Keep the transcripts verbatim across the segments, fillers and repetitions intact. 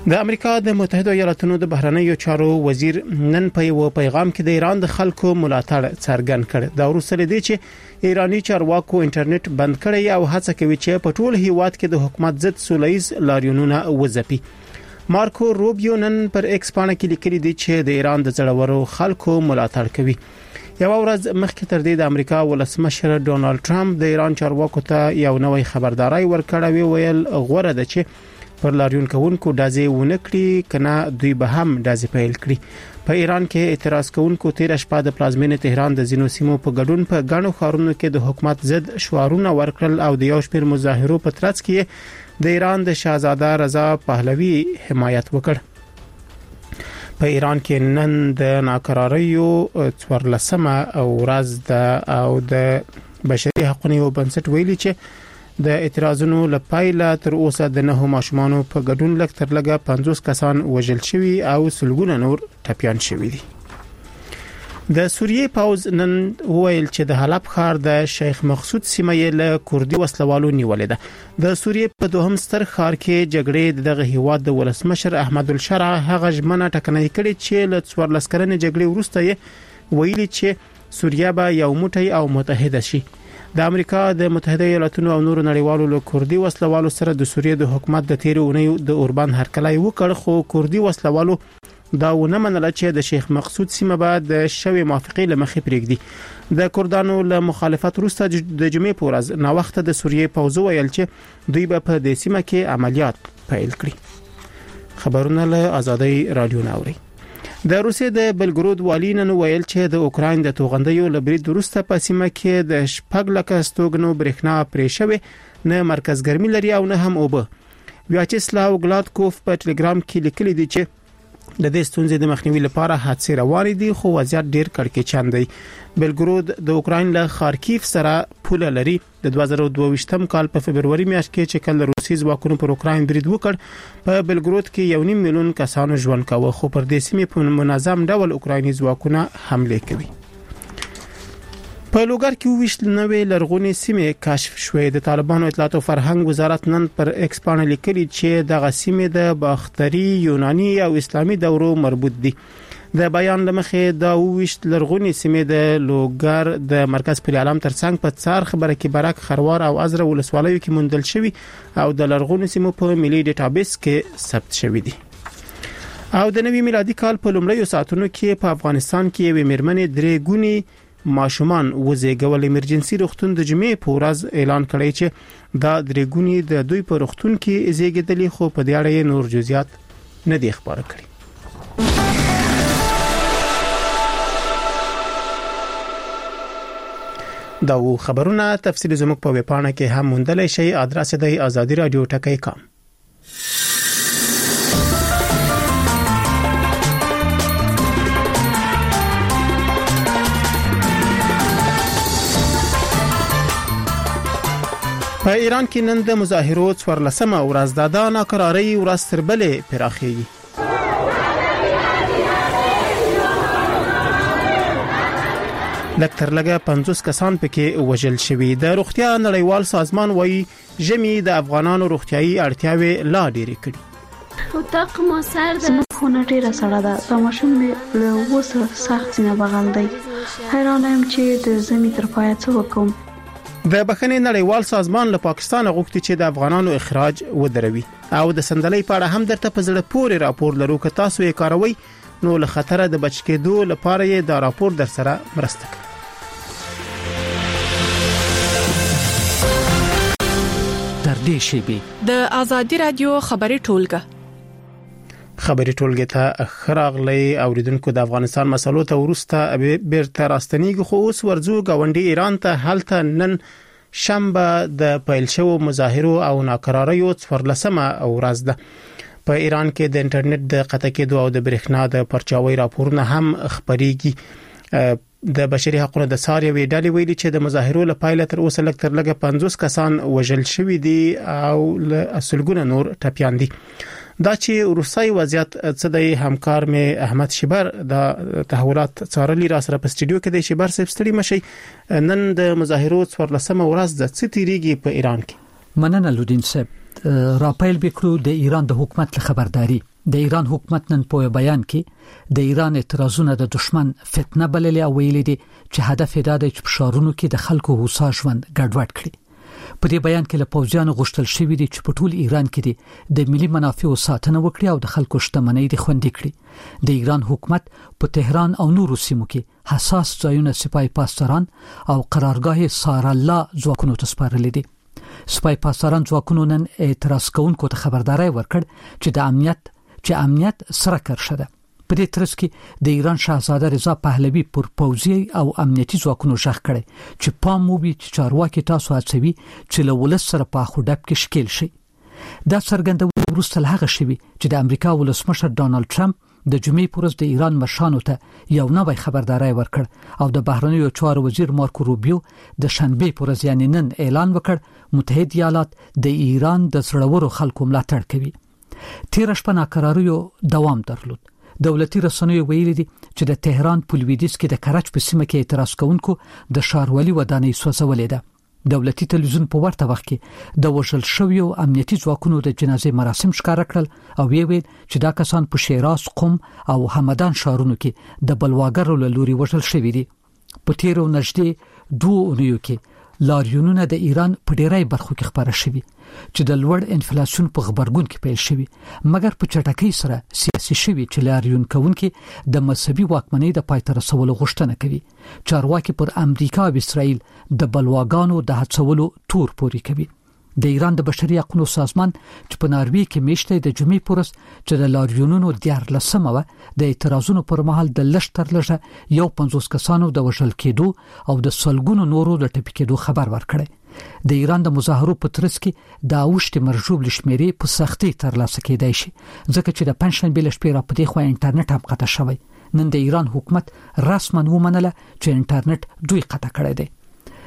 د امریکا د متحده ایالاتونو د بهرنیو چارو وزیر نن په یو پیغام کې د ایران د خلکو ملاتړ څرګند کړ. دا وروسته لدی چې ایرانی چارواکو انټرنیټ بند کړی او هڅه کوي چې په ټول هیواد کې د حکومت ضد سولهییز لاریونونه وځپي. مارکو روبیو نن پر ایکس باندې کې لیکلي دی چې د ایران د ځړورو خلکو ملاتړ کوي. یو ورځ مخکې تر دې د امریکا ولسمشر ډونالد ټرمپ د ایران چارواکو ته یو نوې خبرداري ورکړه، ویل غوړه ده چې پر لاریون کوونکو دازي ونکړي کنه دوی به هم دازي پیل کړي. په ایران کې اعتراض کوونکو تیر شپه د پلازمینې تهران د زینو سیمو په ګډون په غاڼو خارونو کې د حکومت ضد شعارونه ورکړل او د یو شمېر مظاهرو په ترڅ کې د ایران د شاهزاده رضا پهلوي حمایت وکړ. په ایران کې نن د ناکراریو څوارلسمه ورځ ده او د بشري حقوقو بنسټ ویلي چې د اعتراضونو لپاره تر اوسه د نه ماشومانو په ګډون لک تر لګه پنځوس کسان وژل شوي او سلګونه نور ټپيان شوي دي. د سوریې پاوز نن ویل چې د حلب ښار د شیخ مقصود سیمه له کوردي وسلوالو نیولې ده. د سوریې په دوهم ستر ښار کې جګړې دغه هیواد د ولسمشر احمد الشرع هغه ژمنه ټکنۍ کړې چې له څوارلس کلنې جګړې وروسته یې ویلي چې سوریه به یو موټی او متحده شي. د امریکا د متحده ایالاتونو او نورو نړیوالو له کوردي وسلوالو سره د سوریې د حکومت د تیر اونۍ د اوربان هرکلای وکړ، خو کوردي وسلوالو دا ونه منل چې د شیخ مقصود سیمه به د شوی موافقې لمخې پرېږدي. د کوردانو له مخالفت وروسته د جمعې په ورځ نو وخت د سوریې پوځ ویل چې دوی به په دې سیمه کې عملیات پیل کړي. خبرونه له آزادۍ رادیو ناوري. د روسیې د بلګرود والی نن ویل چې د اوکراین د توغندیو لبرید وروسته په سیمه کې د شپږ لکه ستوګنو برېښنا پرې شوې، نه مرکز ګرمي لري او نه هم اوبه. ویاچسلاو ګلادکوف په ټلګرام کې لیکلي دی چې د دې ستونزې د مخنیوي لپاره هڅې روانې دي، خو وضعیت ډیر کړکېچن دی. بلګرود د اوکراین له خارکیف سره پوله لري. د دوه زره دوه ویشتم کال په فبرवरी میاشت کې چې کله روسي ځواکونو پر اوکراین برید وکړ، په بلګرود کې یو نیم میلیون کسانو ژوند کاوه، خو پر دې سیمې په منظم ډول اوکرایني ځواکونه حمله کوي. په لوګر کې ویشت نوې لرغونې سیمې کشف شوې. د طالبانو اطلاعات او فرهنګ وزارت نن پر ایکس باندې لیکلي چې دغه سیمې د باختري، یوناني او اسلامي دورو مربوط دي. د بیان لمخې دا ویشت لرغونې سیمې د لوګر د مرکز پل علم ترڅنګ په څار خبره کې برک، خروار او ازره ولسوالیو کې موندل شوی او د لرغونې سیمو په ملي ډیټابیس کې ثبت شوی دي. او د نوي میلادي کال په لومړیو ساعتونو کې په افغانستان کې یوې میرمنې درې ګونی ماشومان وزېګول. ایمرجنسي روغتون د جمعې په ورځ اعلان کړی چې دا درې ګونی د دوی په روغتون کې زېږیدلې، خو په دې اړه نور جزئیات نه دي خبر کړي. دا و خبرونه تفصیل زموږ په ویب پاڼه کې هم موندلای شئ. ادرس دی آزادی رادیو ټکی کام. په ایران کې نن د مظاهرو څوارلسمه ورځ ده. د ناکرارۍ ورځ تر بلې پراخېږي. لکتر لګه پنځوس کسان پکې وژل شوي. د روغتیا نړیوال سازمان وایي ژمی د افغانانو روغتیايي اړتیاوې لا ډېرې کړي. او تاق ما سر ده خونه ډیره سړه ده. د ماشوم له وسه سخت نه بغل دی. حیران یم چې د زمي تر پای څه وکم. د بخښنې نړیوال سازمان له پاکستان غوښتي چې د افغانانو اخراج ودروي. او د سندلۍ په اړه هم درته په زړه پورې راپور لرو. که تاسو یې کاروي نو له خطر د بچ کېدو لپاره یې دا راپور در سره مرسته کوي. در دې شیبي د آزادی رادیو خبري ټولګه خبري ټولګه ته خراغلي اوریدونکو د افغانستان مسلو ته ورسته بیرته راستنیږي. خو اوس ورځو غونډي ایران ته هلته نن شنبه د پیل شو مظاهرو او ناکراریو څوارلسمه ورځ ده. په ایران کې د انټرنیټ د قطع کېدو او د برېښنا د پرچاوي راپورونه هم خبريږي. د بشري حقوقو د ساروي ډلې ویلي چې د مظاهرو لپاره تر اوسه لږ تر لږه پنځوس کسان وژل شوي دي او له اصلګونه نور ټپيان دي. دا چې روسي وضعیت څه دی، همکار مې احمد شبر د تحولات څارلي را سره په استودیو کې دی. شبر صاحب ستړي مشي. نن د مظاهرو څوارلسمه ورځ د څه تیریږي په ایران کې؟ مننه لودین صاحب. راپیل بکرو د ایران د حکومت له خبرداري د ایران حکومت نن په بیان کې د ایران اعتراضونه د دشمن فتنه بللې او ویلي دي چې هدف یې دا دی چې په ښارونو کې د خلکو هوسا ژوند ګډوډ کړي. په دې بیان کې له پوځیانو غوښتل شوی دي چې په ټول ایران کې د ملي منافعو ساتنه وکړي او د خلکو شتمنۍ د خوندي کړي. د ایران حکومت په تهران او نورو سیمو کې حساس ځایونه سپای پاسداران او قرارګاه سارالله ځواکونو ته سپارلي دي. سپای پاسداران ځواکونو نن اعتراض کوونکو ته خبرداري ورکړ چې د امنیت چې امنیت سره کرشه ده. په دې ترڅ کې د ایران شاهزاده رضا پهلوي پر پوځي او امنیتي ځواکونو ژغ کړي چې پام وبي چې چارواکي تاسو هڅوي چې له ولس سره په خودب کې شکل شي. دا څرګندونه وروسته له هغه شوي چې د امریکا ولسمشر ډانلډ ټرمپ د جمعې پر ورځ د ایران مشرانو ته یو نوی خبرداري ورکړ او د بهرنیو چارو وزیر مارکو روبیو د شنبه پر ورځ یعنی نن اعلان وکړ متحد ایالات د ایران د سړورو خلکو ملاتړ کوي. تیر شپه ناکراریو دوام درلود. دولتي رسنیو ویلي دي چې د تهران په لویدیځ کې د کرچ په سیمه کې اعتراض کوونکو د ښاروالي ودانۍ سوځولې ده. دولتي تلویزیون په ورته وخت کې د وژل شویو امنیتي ځواکونو د جنازې مراسم ښکاره کړل او ویل چې دا کسان په شیراز، قم او همدان ښارونو کې د بلواګرو له لوري وژل شوي دي. په تیرو نږدې دوه اونیو کې لاریونونه د ایران په ډیری برخو کې خبره شوي چې د لوړ انفلیسیون په خبرګون کې پیل شوي، مګر په چټکۍ سره سیاسي شوي چې لاریون کوونکي د مذهبي واکمنۍ د پای ته رسولو غوښتنه کوي. چارواکي پر امریکا او اسرائیل د بلواګانو د هڅولو تور پوري کوي. د ایران د بشري حقوقو سازمان چې په ناروې کې میشته د جمعې پورس چې د لاریونونو دیارلسمه و د اعتراضونو پر مهال د لږ تر لږه یو پنځوس کسانو د وژل کېدو او د سلګونو نورو د ټپي کېدو خبر ورکړی. د ایران د مظاهرو په ترڅ کې د اوښتې مرجوب لشمیرې په سختۍ ترلاسه کېدای شي ځکه چې د پنځشنبې له شپې را پدې خو انټرنیټ هم قطع شوی. نن د ایران حکومت رسما ومنله چې انټرنیټ دوی قطع کړی دی.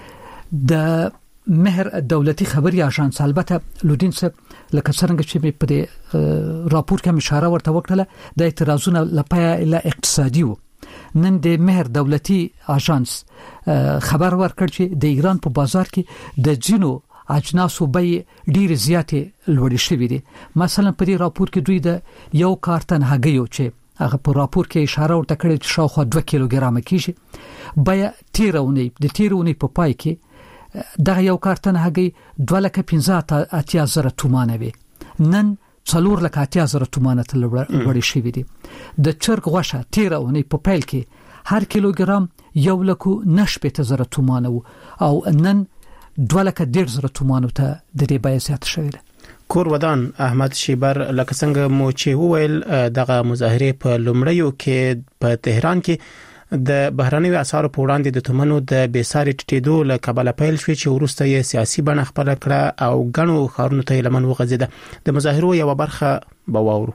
د مهر دولتي خبري اژانس البته لودین صاحب لکه څنګه چې په دې راپور کې اشاره ورته وکړه د اعتراضونو لپاره له اقتصادي وو. نن د مهر دولتي اژانس خبر ورکړ چې د ایران په بازار کې د جنو اجناسو بیې ډیر زیاتې لوړې شوې دي. مثلا په دې راپور کې دوی د یو کارتن هګیو چې هغه په راپور کې اشاره ورته کړې چې شاوخوا دوه کیلوګرام کیږي بیه تیرونی د تیرونی په پای کې دغه یو کارتن هګۍ دوه لکه پنځه اتیا زره تومانه وي، نن څلور لکه اتیا زره تومانه ته لوړې شوې دي. د چرګ غوښه تیرونی په پیل کې هر کیلوګرام یو لکه نشپېته زره تومانه وو او نن دوه لکه ډېر زره تومانو ته د دې بیه زیاته شوې ده. کور ودان احمد شیبر لکه څنګه مو چې وویل دغه مظاهره په لومړیو کې په تهران کې د بهرنیو اسعارو په وړاندې د تمنو د بیساري ټیټېدو له کبله پیل شوې چې وروسته یې سیاسي بڼه خپل کړه او غنو خارونو ته لمن وغځیده. د مظاهرو یو برخه بواورو.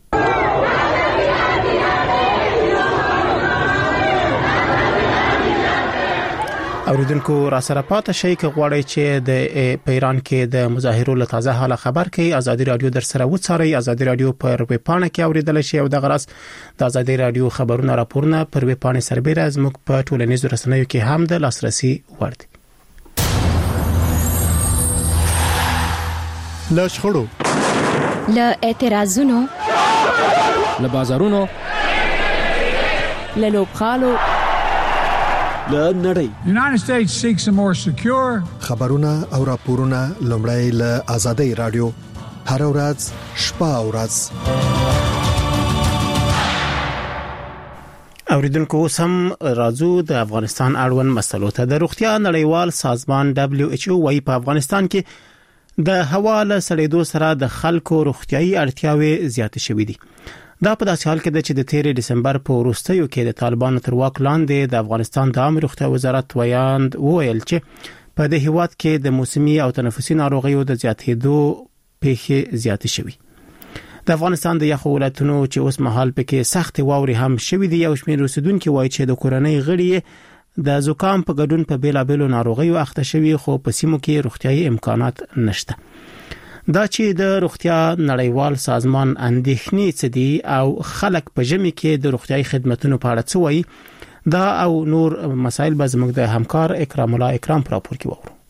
اوریدونکو را سره پاتې شي کې غواړي چې د پیران کې د مظاهرو له تازه حاله خبر کوي. ازادي رادیو در سره وڅاري. ازادي رادیو پر ویب پاڼه کې اوریدل شي او د غرس د ازادي رادیو خبرونه راپورونه پر ویب پاڼه سربېره زموږ په ټولنیزو رسنیو کې هم د لاسرسي وړ دي. له شخړو، له اعتراضونو، له بازارونو، له لوبخالو، له نړۍ. United States seeks a more secure خبرونه او راپورونه لومړی له ازادي رادیو هر ورځ شپه او ورځ. اوریدونکو سم راځو د افغانستان اړوند مسلو ته. د روغتیا نړیوال سازمان دبليو ایچ او وايي په افغانستان کې د هوا له سړېدو سره د خلکو روغتيایي اړتیاوې زیات شوې دي. دا په داسې حال کې ده چې د تیر دسمبر په وروستیو کې د طالبانو تر واک لاندې د افغانستان د عامه روغتیا وزارت ویاند وویل چې په دې هیواد کې د موسمي او تنفسي ناروغیو د زیاتېدو پیښې زیاتې شوې. د افغانستان د یخو ولایتونو چې اوس مهال پکې سخت واوري هم شوې دي. یو شمېر اوسیدونکو وایي چې د کورنۍ غړي د زکام په ګډون په بیلابېلو ناروغیو اخته شوي خو په سیمو کې روغتيایي امکانات نشته. دا چې د روغتیا نړیوال سازمان اندېښنې څه دي او خلک په ژمي کې د روغتيایي خدماتو په اړه څه وایي، دا او نور مسایل به زموږ د همکار اکرام الله اکرام پر راپور کې وورو.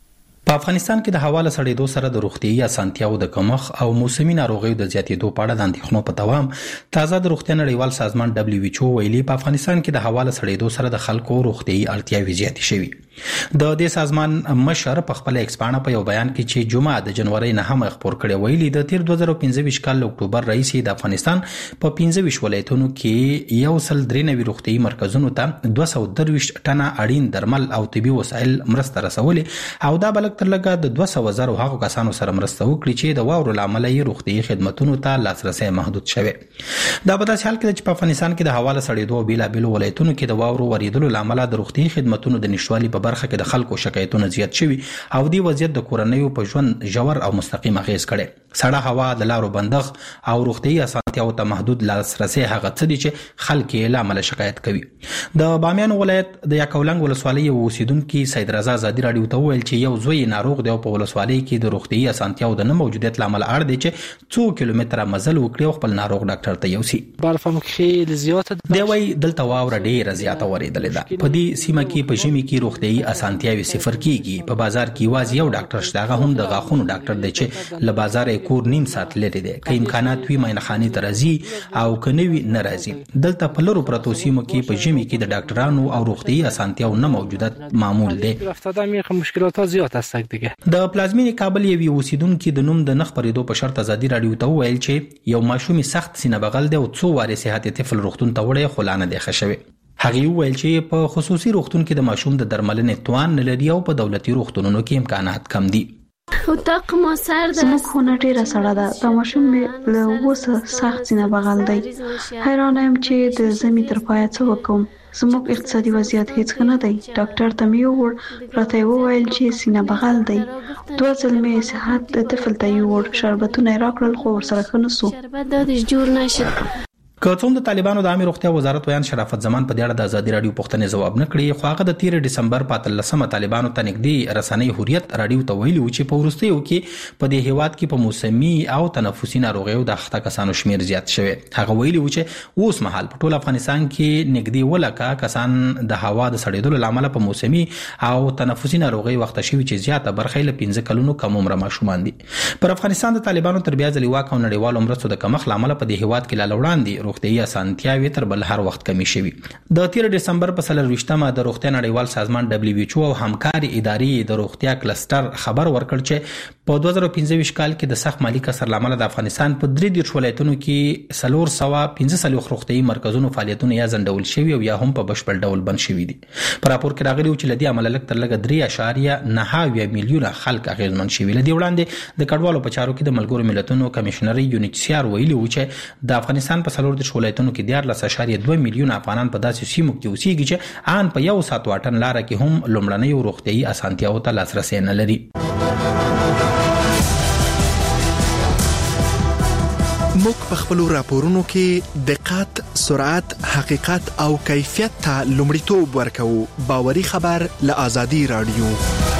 په افغانستان کې د هوا له سړېدو سره د روغتيایي اسانتیاو د کمښت او موسمي ناروغیو د زیاتېدو په اړه د اندېښنو په دوام تازه د روغتیا نړیوال سازمان دبليو ایچ او ویلي په افغانستان کې د هوا له سړېدو سره د خلکو روغتيایي اړتیاوې زیاتې شوې. د دې سازمان مشر په خپل ایکسپانه په یو بیان کې چې جمعه د جنوري نه هم خبر کړی ویلي د تیر دوه زره پنځه کال اکتوبر رئیس د افغانستان په پنځه ولایتونو کې یو سل درې نوي روغتيایي مرکزونو ته دوه سوه درویشت ټنه اړین درمل او طبي وسایل مرسته رسولې او دا بلک تر لږه د دوه سوه زره هغو کسانو سره مرسته وکړي چې د واورو له امله یې روغتیايي خدماتونو ته لاسرسی محدود شوی. دا په داسې حال کې چې په افغانستان کې د هوا له سړېدو او بېلابېلو ولایتونو کې د واورو ورېدلو له امله د روغتیايي خدماتونو د نشتوالي په برخه کې د خلکو شکایتونه زیات شوي او دې وضعیت د کورنیو په ژوند ژور او مستقیم اغېز کړی. سړه هوا د لارو بندښت او روغتیايي اسانتیاو ته محدود لاسرسی هغه څه دي چې خلک یې له امله شکایت کوي. د بامیان ولایت د یکاولنګ ولسوالۍ یو اوسیدونکي سید رضا ازادي راډیو ته وویل چې یو زوی ناروغ دی او په ولسوالۍ کې د روغتیايي اسانتیاو د نه موجودیت له امله اړ دی چې څو کیلومتره مزل وکړي او خپل ناروغ ډاکټر ته یوسي. برفم خیلی زیاته دی وایي دلته واوره ډېره زیاته ورېدلې ده. په دې سیمه کې په ژمي کې روغتیايي اسانتیاوې صفر کیږي. په بازار کې یوازې یو ډاکټر شته، هغه هم د غاښونو ډاکټر دی چې له بازار یې کور نیم ساعت لرې دی. که امکانات وي معاینخانې ته راځي او که نه وي نه راځي. دلته په لرو پرتو سیمو کې په ژمي کې د ډاکټرانو او روغتیايي اسانتیاو نه موجودیت معمول دی. مشکلات زیات است دیگه. د پلازمینې کابل یوې اوسیدونکي د نوم د نه خپرېدو په شرط ازادي راډیو ته وویل چې یو ماشوم سخت سینه بغل دی او څو وارې صحت طفل روغتون ته وړی خو لا نه دی ښه شوی. هغې وویل چې په خصوصي روغتون کې د ماشوم د درملنې توان نه لري او په دولتي روغتونونو کې امکانات کم دي. اتاق ما سرد است. زموږ خونه ډیره سړه ده. دا ماشوم مې له اوسه سخت سینه بغل دی. حیرانه یم چې د ژمي تر پایه څه وکړم. زموږ اقتصادي وضعیت هیڅ ښه نه دی. ډاکټر ته مې وویل، راته یې وویل چې سینه بغل دی. دوه ځل مې صحت د طفل ته یووړ، شربتونه یې راکړل خو ورسره ښه نه سو. شربت دادش جوړ نشد. که څوم د طالبانو د عامه روغتیا وزارت ویان شرافت زمان په دې اړه د ازادي راډیو پوښتنې ځواب نه کړی، خو هغه د تیر ډسمبر په اتلسمه طالبانو ته نږدې رسنۍ حریت راډیو ته ویلي و چې په وروستیو کې په دې هیواد کې په موسمي او تنفسي ناروغیو د اخته کسانو شمیر زیات شوی. هغه ویلي و چې اوس مهال په ټول افغانستان کې نږدې ولکه کسان د هوا د سړېدلو له امله په موسمي او تنفسي ناروغیو اخته شوي چې زیاته برخه یې له پنځه کلونو کم عمره ماشومان دي. پر افغانستان د طالبانو تر بیا ځلې واک او نړیوالو مرستو د کمښت له امله په دې هیواد کې لا وړاندې روغتیايي اسانتیا وی تر بل هر وخت کمی شوی. د تیر ډسمبر په څلرویشتمه د روغتیا نړیوال سازمان دبليو ایچ او او همکاري ادارې د روغتیا کلستر خبر ورکړ چې په دوه زره پنځه کال کې د سخت مالی کسر لامل د افغانستان په درې دیرش ولایتونو کې څلور سوه پنځه څلوېښت روغتیايي مرکزونو فعالیتونه یا ځنډول شوي او یا هم په بشپړ ډول بند شوي دي. په راپور کې راغلي چې له دې امله لږ تر لږه درې اعشاریه نهه اویا میلیونه خلک اغېزمن شوي. له دې وړاندې د کډوالو په چارو کې د ملګرو ملتونو کمیشنري یونیچسیار ویلي و چې د افغانستان په څلور دیرش ولایتونو کې دیارلس اعشاریه دوه میلیونه افغانان په داسې سیمو کې اوسېږي چې ان په یو ساعت واټن لاره کې هم لومړنۍ روغتیايي اسانتیاو ته لاسرسی نه لري. موږ په خپل راپورونو کې دقت، سرعت، حقیقت او کیفیت ته لومړیتوب ورکوو. باوري خبر له ازادي راډیو.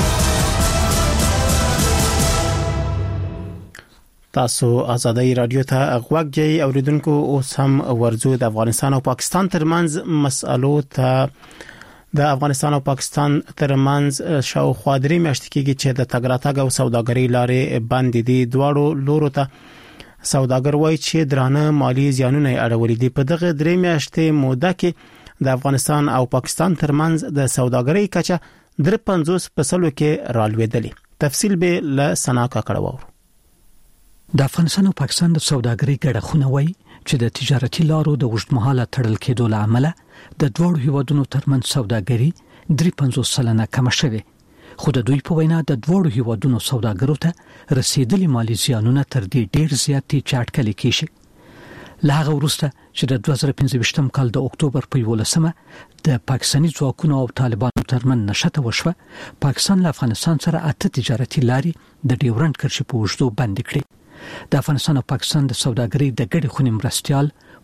تاسو ازادي راډیو ته غوږی اوریدونکو. اوس هم ورزو د افغانستان او پاکستان ترمنځ مسالو ته د افغانستان او پاکستان ترمنځ شاوخوا درې میاشتې کېږي چې د تګ راتګ او سوداګرۍ لارې بندې دي. دواړو لورو ته سوداګر وایي چې درانه مالی زیانونه اړولې دي. په دغه درې میاشتې موده کې د افغانستان او پاکستان ترمنځ د سوداګرۍ کچه درې پنځوس په سلو کې رالوېدلې. تفصیل به له سناکا کړو. د افغانستان او پاکستان د سوداګرۍ ګډه وایي چې د تجارتي لارو د اوږدمهاله تړل کېدو له امله د دوه هیوادونو ترمنځ سوداګري درې پنځوس سلنه کم شوه. خو د دوی په وینا د دوه هیوادونو سوداګرو ته رسیدلي مالی زیانونه تر دې ډیر زیات دي چې اټکل کېږي. له هغه وروسته چې د دوه زره پنځه کال د اکتوبر په یولسمه د پاکستاني ځواکونو او طالبانو ترمنځ نښته وشوه، پاکستان له افغانستان سره اته تجارتي لارې د ډیورنډ کرښې په اوږدو بند کړې. د افغانستان او پاکستان د سوداګرۍ د ګډې خونې مرستيال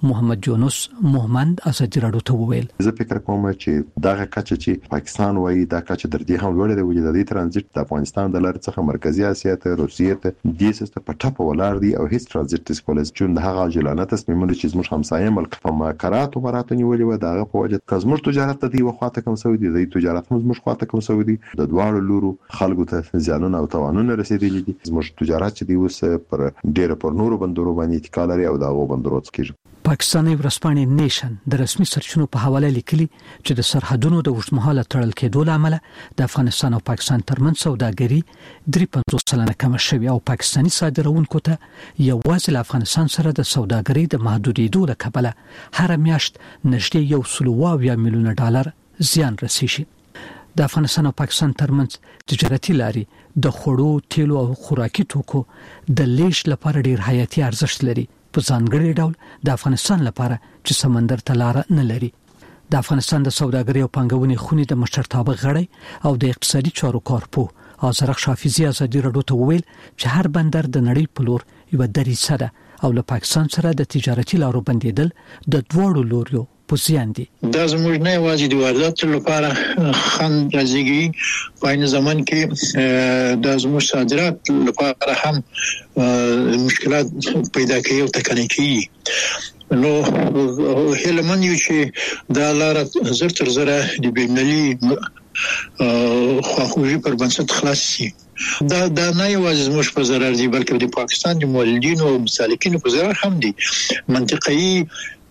محمد یونس محمد ازادي راډیو ته وویل زه فکر کوم چې دغه کچه چې پاکستان وایي دا کچه در دې هم لوړه دی چې د ترانزیت د افغانستان د لارې څخه مرکزی اسیا ته روسیې ته د سیستم په ټاپه ولر دی او هیڅ ترانزیت سکولز چې د هغه جلانه تصمیمونه چې زموږ همسایه ملک په مکرات او مراتب نیولې و دغه په وجه که زموږ تجارت ته دی وخواته کوم سوي دي د تجارت هم زموږ خواته کوم سوي دي د دواړو لورو خلکو ته زیانونه او تاوانونه رسیدلي دي زموږ تجارت چې دی اوس پر ډېر پر نورو بندرو باندې اتکا لري او دغه بندرو څخه پاکستاني ورځپاڼې نیشن د رسمي سرچینو په حواله لیکلي چې د سرحدونو د اوږدمهاله تړل کېدو لامل د افغانستان او پاکستان ترمنځ سوداګري درې پنځوس سلنه کم شوې او پاکستاني صادرونکو ته یوازې له افغانستان سره د سوداګري د محدودېدو له کبله هر میاشت نږدې یو سل اویا میلیونه ډالر زیان رسیږي. د افغانستان او پاکستان ترمنځ تجارتي لارې د خوړو، تیلو او خوراکي توکو د لیږد لپاره ډېر حیاتي ارزښت لري په ځانګړي ډول د افغانستان لپاره چې سمندر ته لار نه لري. د افغانستان د سوداګرۍ او پانګونې خونې د مشرتابه غړی او د اقتصادي چارو کارپوه آذرخ شافیزی ازادي راډیو ته وویل چې هر بندر د نړۍ په لور یو دریڅه ده او له پاکستان سره د تجارتي لارو بندیدل د دوړو لوريو په زیان دي. دا زموږ نه یوازې د وارداتو لپاره خنډ راځي په عین زمان کې د زموږ صادرات لپاره هم مشکلات پیدا کوي او تکني کوي. نو هلمن یو چې دا لار زر تر زره د بینالي خواخوږي پر بنسټ خلاص شي. دا دا نه یوازې زموږ په ضرر دي بلکې د پاکستان د مولدینو او مسالکینو په ضرر هم دي. منطقي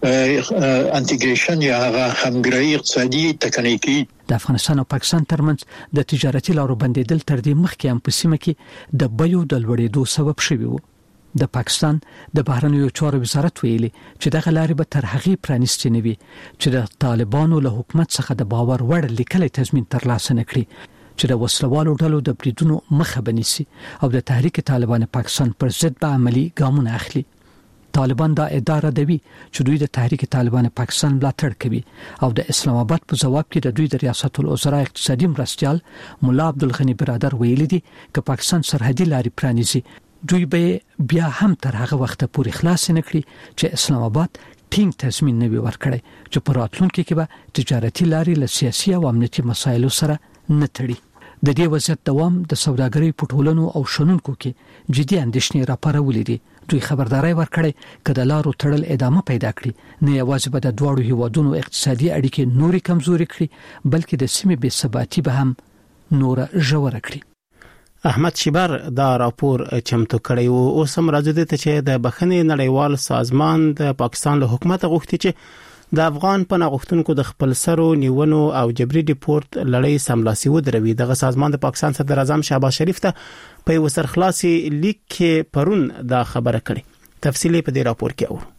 انټیګریشن یا همګرایی اقتصادي تکنیکی د افغانستان او پاکستان ترمنځ د تجارتي لارو بندیدل تر دې مخکې هم په سیمه کې د بیو د لوړېدو سبب شوی و. د پاکستان د بهرنیو چارو وزارت ویلي چې دغه لارې به تر هغه پرانیستي نه وي چې د طالبانو له حکومت څخه د باور وړ لیکلي تضمین ترلاسه نکړي چې د وسلوالو ډلو د بریدونو مخه بنيسي او د تحریک طالبان پاکستان پر ضد به عملی ګامونه اخلي. طالبان دا اداره دوی چې دوی د تحریک طالبان پاکستان ملاتړ کوي او د اسلام آباد په جواب کې د دوی د ریاست الوزرا اقتصادي مرستيال مولا عبدالغنی برادر ویلي دي چې پاکستان سرحدي لارې پرانیزي دوی به بیا هم تر هغه وخت پورې خلاص نه کړي چې اسلام آباد ټینګ تضمین نه ورکړي چې په راتلونکي کې به تجارتي لارې له سیاسي او امنیتي مسایلو سره نه تړي. د دې وضعیت دوام د سوداګرۍ په ټولنو او شنونکو کې جدي اندېښنې راپارولې دي. دوی خبرداري ورکړي چې د لارو تړل ادامه پیدا کړي نه یوازې به د دوړو هیوادونو اقتصادي اړیکې نوري کمزوري کړي بلکې د سیمې بې ثباتي به هم نور ژور کړي. احمد شیبر دا راپور چمتو کړی او اوس هم راځي چې د بخښنې نړیوال سازمان د پاکستان له حکومت غوښتي چې د افغان پناهغښتونکو د خپل سرو نیونو او جبري ډیپورت لړۍ سملاسي ودروي. دغه سازمان د پاکستان صدر اعظم شهباز شریف ته په یو سرخلاصي لیک کې پرون دا خبره کړې. تفصیلی په دې راپور کې اورو.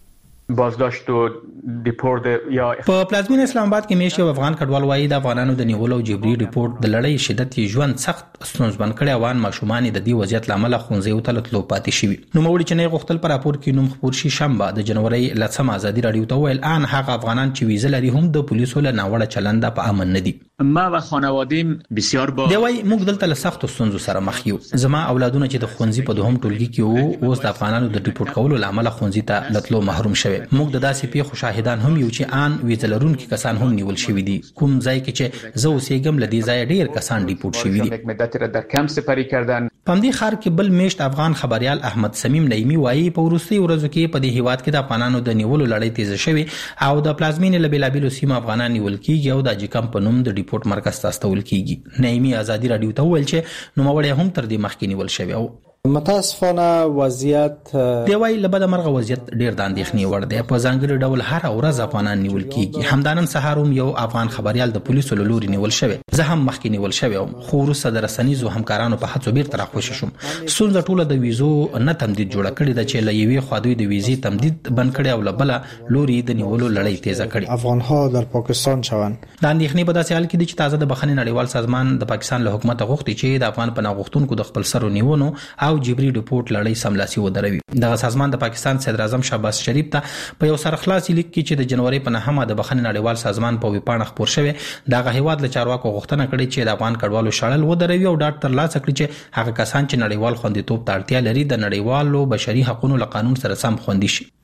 بازداشت و دیپورت یا په پلازمین اسلام آباد کې میشي افغان کډوال وایي د افغانانو د نیولو او جبري ریپورت د لړۍ شدت ژوند سخت ستونزمن کړي. افغان ماشومان د دې وضعیت لامل خونځي او تلتلو پاتې شي. نو موړي چې نه غوښتل پر راپور کې نوم خبر شي شنبه د جنوري لسم ازادي رادیو ته ویل ان هغه افغانان چې ویزه لري هم د پولیسو له ناوړه چلند په امن نه دي. ما و خانواده‌ام بسیار با دی وای موږ دلته له سخت ستونزو سره مخ یو. زما اولادونه چې د خونځي په دوهم ټولګي کې وو اوس د افغانانو د ریپورت کولو لامل خونځي ته لتلو محروم شوي. موږ د داسې پیښو شاهدان هم یو چې ان ویزلرون کې کسان هم نیول شوي دي. کوم ځای کې چې زه اوسېږم لدی ځای ډیر کسان ریپورت شوي دي. مدت را در کمپ سپری کردن. پمدی خار کې بل میشت افغان خبريال احمد سمیم نعیمی وایي په ورستي ورځو کې په دې هیواد کې د افغانانو د نیولو لړۍ تیز شوي او د پلازمین له بلابلو سیمه افغانان نیول کیږي او د اجکم په نوم د ریپورت مرکز تاسو کیږي. نعیمی ازادي رادیو ته ویل چې نو موړې هم تر دې مخکې نیول شوی او متاسفانه وضعیت دی وای لبد مرغه وضعیت ډیر د اندېښنې وړ دی. په ځانګړي ډول هر ورځ افغانان نیول کیږي. همدانن سهاروم یو افغان خبريال د پولیسو له لوري نیول شوی. زه هم مخکې نیول شوی او خو وروسته د رسنیزو همکارانو په هڅو بیرته راخوشی شوم. سونځ ټوله د ویزو نه تمدید جوړ کړی د چې له یوې خادوی د ویزې تمدید بند کړي او لبل لوري د نیولو لړۍ تیزه کړي. افغانها در پاکستان شوند. د اندېښنې په داسې حال کې دي چې تازه د بخښنې نړیوال سازمان د پاکستان له حکومت غوښتي چې د افغان پناهغښتونکو د خپل سرو نیونو او جبري ریپورت لړۍ سملاسي ودروي. دغه سازمان د پاکستان صدر اعظم شهباز شریف ته په یو سرخلاصي لیک کې چې د جنوري په نهمه د بخښنې نړیوال سازمان په ویپاڼه خبر شوی دغه هیواد له چارواکو غوښتنه کړې چې د افغان کډوالو شړل ودروي او ډاټ تر لاسه کړي چې هغه کسان چې نړیوال خوندیتوب ته اړتیا لري د نړیوالو بشري حقوقو له قانون سره سم خوندي شي.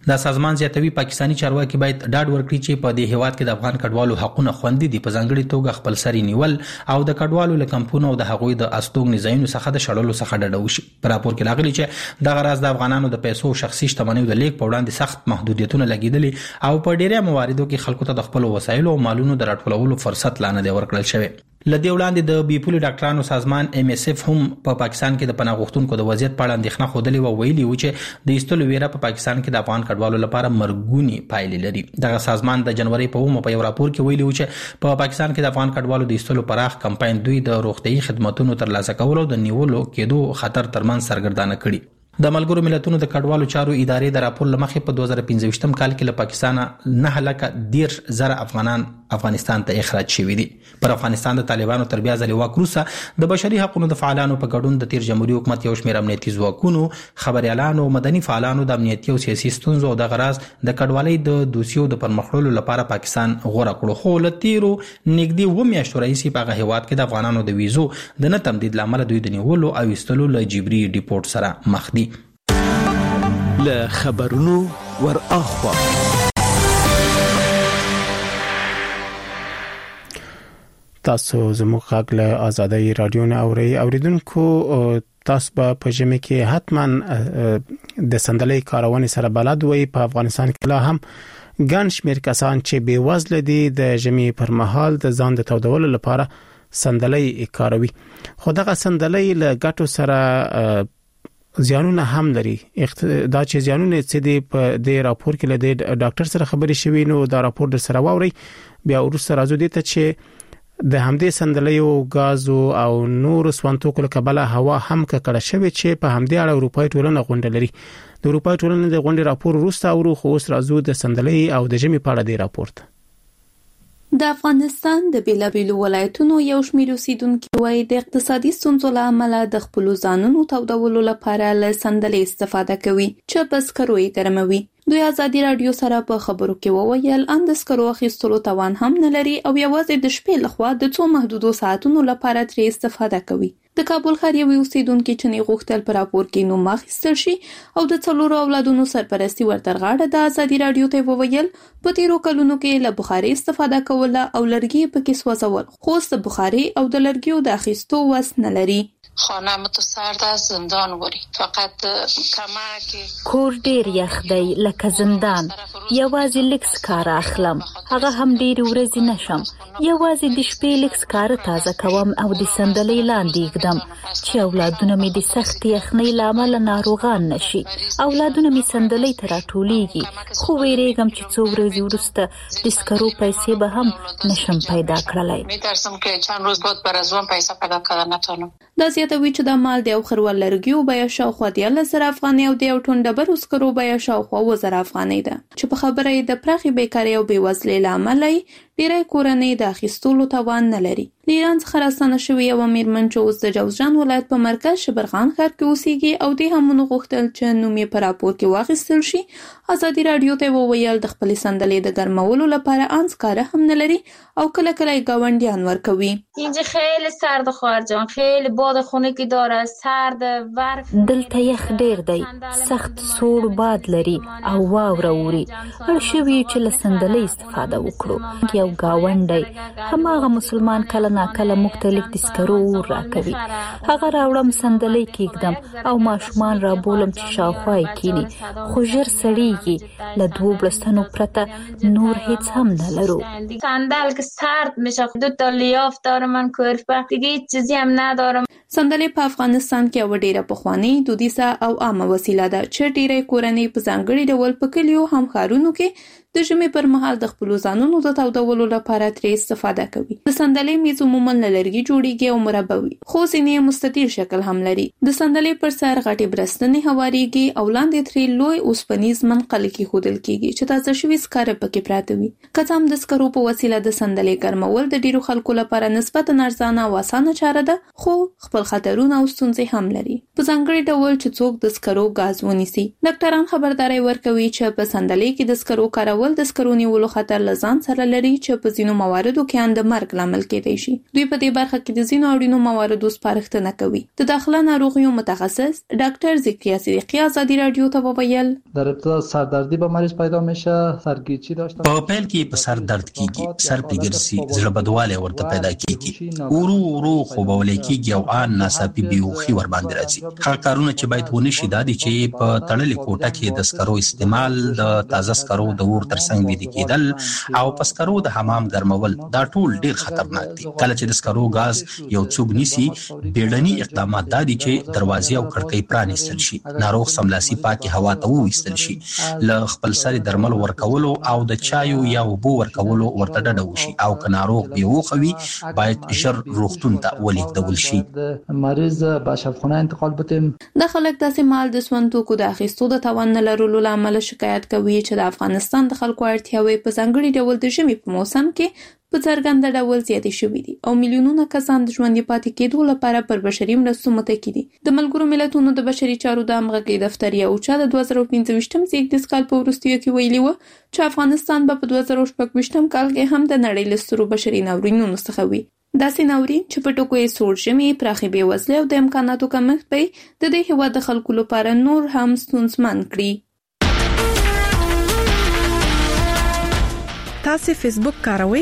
دا سازمان زیاتوي پاکستاني چارواکي باید ډاډ ورکړي چې په دې هیواد کې د افغان کډوالو حقوقونه خوندي دي، په ځانګړي توګه خپل سري نیول او د کډوالو له کمپونو او د هغوی د استوګنې ځایونو څخه د شړلو څخه ډډه وشي. په راپور کې راغلي چې دغه راز د افغانانو د پیسو شخصي شتمنیو د لیک په وړاندې سخت محدودیتونه لګیدلي او په ډیری مواردو کې خلکو ته د خپل وسایلو او مالونو د راټولولو فرصت لا نه دی ورکړل شوی. لدې وړاندې د بیپولي ډاکټرانو سازمان ام اس اف هم په پا پاکستان کې د پناه غوښتونکو د وضعیت په اړه اندېښنه خوده او ویلي و چې د ایستلو ویره په پاکستان کې د افغان کډوالو لپاره مرګونی پایلې لري. دغه سازمان د جنوري په اومه په یو راپور کې ویلي و چې په پا پاکستان کې د افغان کډوالو د ایستلو پراخ کمپاین دوی د روغتيایي خدماتو ترلاسه کولو د نیولو کېدو خطر ترمن سرګردانه کړي. د ملګرو ملتونو د کډوالو چارو ادارې د راپور لمخې په دوه زره پنځه کال کې له پاکستان نه لکه ډیر زره افغانان افغانستان ته اخراج شوي دي. پر افغانستان د طالبانو تر بیا ځلې واک وروسته د بشري حقوقو د فعالانو په ګډون د تیر جمهوریت حکومت یو شمېر امنیتي ځواکونو، خبريالانو، مدني فعالانو د امنیتي او سیاسي ستونزو او د غراض د کډوالۍ د دوسیو د پرمخړلو لپاره پاکستان غوړه کړو. خو له تیرو نږدې و میاشتو راهیسې په هغه هیواد کې د افغانانو د ویزو د نه تمدید لامل دوی د نیولو او ایستلو له جبري ډیپورت سره مخ دي. له خبرونو ور اخوا تاسو زموږ غږ له آزادۍ رادیو نه اورئ. اوریدونکو تاسو به په ژمي کې حتما د صندلۍ کارونې سره بلد وي. په افغانستان کې لا هم ګڼ شمېر کسان چې بې وزله دي د ژمي پر مهال د ځان د تودولو لپاره صندلۍ کاروي. خو دغه صندلۍ له ګټو سره زیانونه هم لري. دا چې زیانونه څه دي په دې راپور کې له ډاکټر سره خبرې شوي، نو دا راپور در سره واوري. بیا وروسته راځو دي ته چې د همدې صندلیو، غازو او نور سوانتوکو له کبله هوا هم ککړه شوې چې په همدې اړه اروپای ټولنه غونډه لري. د اروپای ټولنې د غونډې راپور وروسته اورو. خو اوس راځو د صندلۍ او د ژمي په اړه دی راپور ته. د افغانستان د بیلابیلو ولایتونو یو شمېر اوسیدونکو وايي د اقتصادي ستونزو له امله د خپل ځانونو تودولو لپاره له صندلۍ استفاده کوي چې په سکرو یې ګرموي. دوی آزادي رادیو سره په خبرو کې وویل ان د سکرو اخیستلو توان هم نه لري او یوازې د شپې لخوا د څو محدودو ساعتونو لپاره ترې استفاده کوي. د کابل ښار یو اوسیدونکو چې نه غوښتل پر راپور کې نوم اخیستل شي او د څلورو اولادونو سرپرستی ورترغاړه د آزادي رادیو ته وویل په تیرو کلونو کې له بخاري استفاده کوله او لرګي پکې سوځول، خو د بخاري او د لرګیو د اخیستو وس نه لري. خانه متسرد است، زندان وری فقط کمک کور ډیر یخ دی لکه زندان. یوازې لکس کار اخلم، هغه هم ډیر ورځې نشم. یوازې د شپې لکس کار تازه کوم او د صندلۍ لاندې ږدم چې اولادونه مې د سخت یخنۍ له امله ناروغان نشي. اولادونه مې صندلۍ ته راټولیږي، خو ویریږم چې څو ورځې وروسته د سکرو پیسې به هم نشم پیدا کړلی. میترسم که چند روز بعد بر از اون پیسه پیدا کردن نتونم. دا زیاتوي چې د مال د یو خروال لرګیو بیه شاوخوا دیارلس زره افغانۍ او د یو ټن ډبرو سکرو بیه شاوخوا اووه زره افغانۍ ده، چې په خبره یې د پراخې بیکارۍ او بېوزلۍ له امله ډېری کورنۍ د اخیستلو توان نه لري. له ایران څخه راستنه شوې یوه مېرمن چې اوس د جوزجان ولایت په مرکز شبرغان ښار کې اوسېږي او دې هم ونه غوښتل چې نوم یې په راپور کې واخیستل شي، ازادي راډیو ته وویل د خپلې صندلۍ د ګرمولو لپاره ان سکاره هم نه لري او کله کله یې ګاونډیان ورکوي. اینجا خیلی سرد خواهر جان، خیلی باد خنکی داره، سرد برف. دلته یخ ډیر دی، سخت سوړ باد لري او واوره اوري. اړ شوي چې له صندلۍ استفاده وکړو. یو ګاونډی هماغه مسلمان کله ناکله موږ ته لیک د سکرو اور راکوي. هغه راوړم صندلۍ کېږدم او ماشومان رابولم چې شاوخوا یې کیني، خو ژر سړیږي. له دوو بړستنو پرته نور هیڅ هم نه لرو. صندل که سرد میشه، دو تا لیاف دارم من کلفه، دیگه هیچ چیزی هم ندارم. صندلۍ په افغانستان کې یوه ډېره پخوانۍ، دودیزه او عامه وسیله ده چې ډېری کورنۍ په ځانګړي ډول په کلیو هم ښارونو کې د ژمي پر مهال د خپلو ځانونو د تودولو لپاره ترې استفاده کوي. د صندلۍ میز عموما له لرګي جوړیږي او مربع وي، خو ځینې یې مستطیل شکل هم لري. د صندلۍ پر سر غټې برستنې هواریږي او لاندې ترې لوی اوسپنیز منقل کېښودل کېږي چې تازه شوي سکاره پکې پراته وي. که څه هم د سکرو په وسیله د صندلۍ ګرمول د ډېرو خلکو لپاره نسبتا ارزانه او اسانه چاره ده، خو خپل خطرونه او ستونزې هم لري، په ځانګړي ډول چې څوک د سکرو غاز ونیسي. ډاکټران خبرداري ورکوي چې په صندلۍ کې د سکرو کارول کول د سکرو نیولو خطر لزان سره لري چې په ځینو مواردو کې اند مرګ لامل کېدای شي. دوی په دې برخه کې د ځینو اړینو مواردو سپارښتنه کوي. د داخله ناروغیو متخصص ډاکټر ذکریا صدیقی آزادی رادیو ته وویل در ابتدا سردردی به مریض پیدا میشه، سرگیچی داشته. په پیل کې په سر درد کیږي، سر پیګرسي، زړه بدواله ورته پیدا کیږي، ورو ورو خوبول کیږي او ان ناڅاپي بیوخي ور باندې راځي. هغه کارونه چې باید ونه شي دا دي چې په تړلې کوټه کې د سکرو استعمال، د تازه سکرو د اور ترڅنګ ویل کېدل او په سکرو د حمام ګرمول دا ټول ډیر خطرناک دي. کله چې د سکرو غاز یو څوک نیسي، بیړني اقدامات دا دي چې دروازې او کړکۍ پرانیستل شي، ناروغ سملاسي پاکي هوا ته وویستل شي، له خپل سر درمل ورکولو او د چایو یا اوبو ورکولو ورته ډډه وشي او که ناروغ بیوخوي باید ژر روغتون ته ولېږدول شي. مریض به شفاخانه انتقال بتیم. د خلک داسې مال د سون توکو د اخیستو د توان نه لرلو لامل شکایت کوي چې د افغانستان د خلکو اړتیاوې په ځانګړي ډول د ژمي په موسم کې په څرګنده ډول زیاتې شوې دي او میلیونونه کسان د ژوندي پاتې کېدو لپاره پر بشري مرستو متکي دي. د ملګرو ملتونو د بشري چارو د همغږۍ دفتر یو چا د دوه زره پنځه ویشتم زیږدیز کال په وروستیو کې ویلي و چې افغانستان به په دوه زره شپږ ویشتم کال کې هم د نړۍ له سترو بشري ناورینونو څخه وي. داسې ناورین چې په ټکو یې سوړ ژمي، پراخې بېوزلۍ او د امکاناتو کمښت به د دې هېواد د خلکو لپاره نور هم ستونزمن کړي. تاسو فیسبوک کاروئ؟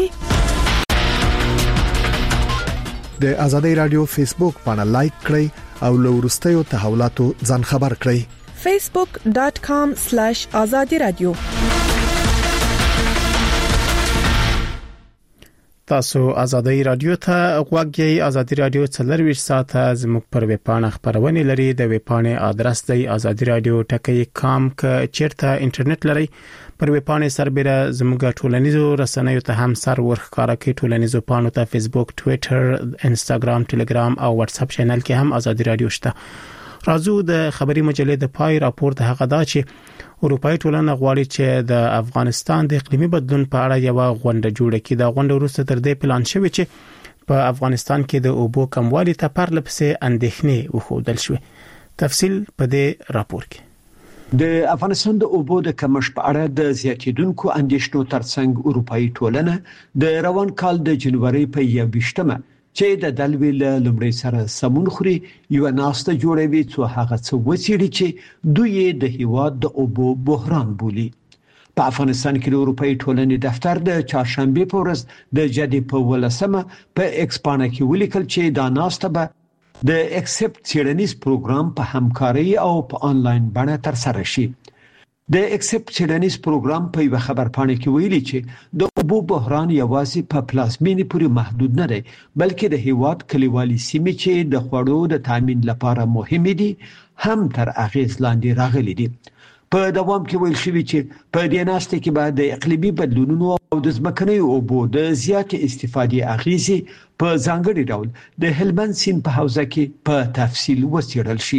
د آزادۍ رادیو فیسبوک باندې لایک کړئ او له وروستیو تحولاتو ځان خبر کړئ. فیسبوک ډاٹ کام سلیش آزادی رادیو. تاسو آزادۍ رادیو ته غوږ یې. آزادۍ رادیو څلرویشت ساعته زموږ پر ویب پاڼه خبرونه لري. د ویب پاڼې ادرس دی آزادۍ رادیو ټکی کام. ک چیرته انټرنیټ لري پر ویب پاڼې سربېره زموږ ټولنیزو رسنیو ته هم سر ورخاره کې. ټولنیزو پاڼو ته فیسبوک، ټوئیټر، انستګرام، ټلګرام او واتس اپ چینل کې هم آزادۍ رادیو شته. راځو د خبري مجلې د پای راپور ته هغه دا چې اروپאי ټولنه غواړي چې د افغانستان د اقلیمي بدلون په اړه یو غونډه جوړه کړي. دا غونډه وروسته تر دې پلان شوې چې په افغانستان کې د اوبو کموالي ته پرلپسې اندېښنې وښودل شوې. تفصیل په دې راپور کې. د افغانستان د اوبو د کمښت په اړه د زیاتیدونکو اندېښنو ترڅنګ اروپאי ټولنه د روان کال د جنوري په یوویشتمه چې د دلوي له لمړي سره سمون خوري یو ناسته جوړوي څو هغه څه وڅېړي چې دوی د هیواد د اوبو بحران بولي. په افغانستان کې د اروپאי ټولنې دفتر د چهارشنبه په ورځ د جدي په ولسمه په ایکسپانه کې ولیکل چې دا ناسته به د اکسپټ سیډنیز پروګرام په همکاري او په انلاین بڼه تر سره شي. د اکسپټ سیډنیز پروګرام په یو خبرپاڼه کې ویلي چې د اوبو بحران یوازې په پلازمینې پورې محدود نه دی بلکې د هیواد کلیوالي سیمې چې د خوړو د تامین لپاره مهمه دي هم تر اغیز لاندې راغلي دي. په دوام کې ویل شوی چې په دې ناسته کې بعد د اقلیمي بدلونونو او د ځمکني اوبو د زیات استفادې اغیزې په ځانګړي ډول د هلمند سیند په حوزه کې په تفصیل وڅېړل شي.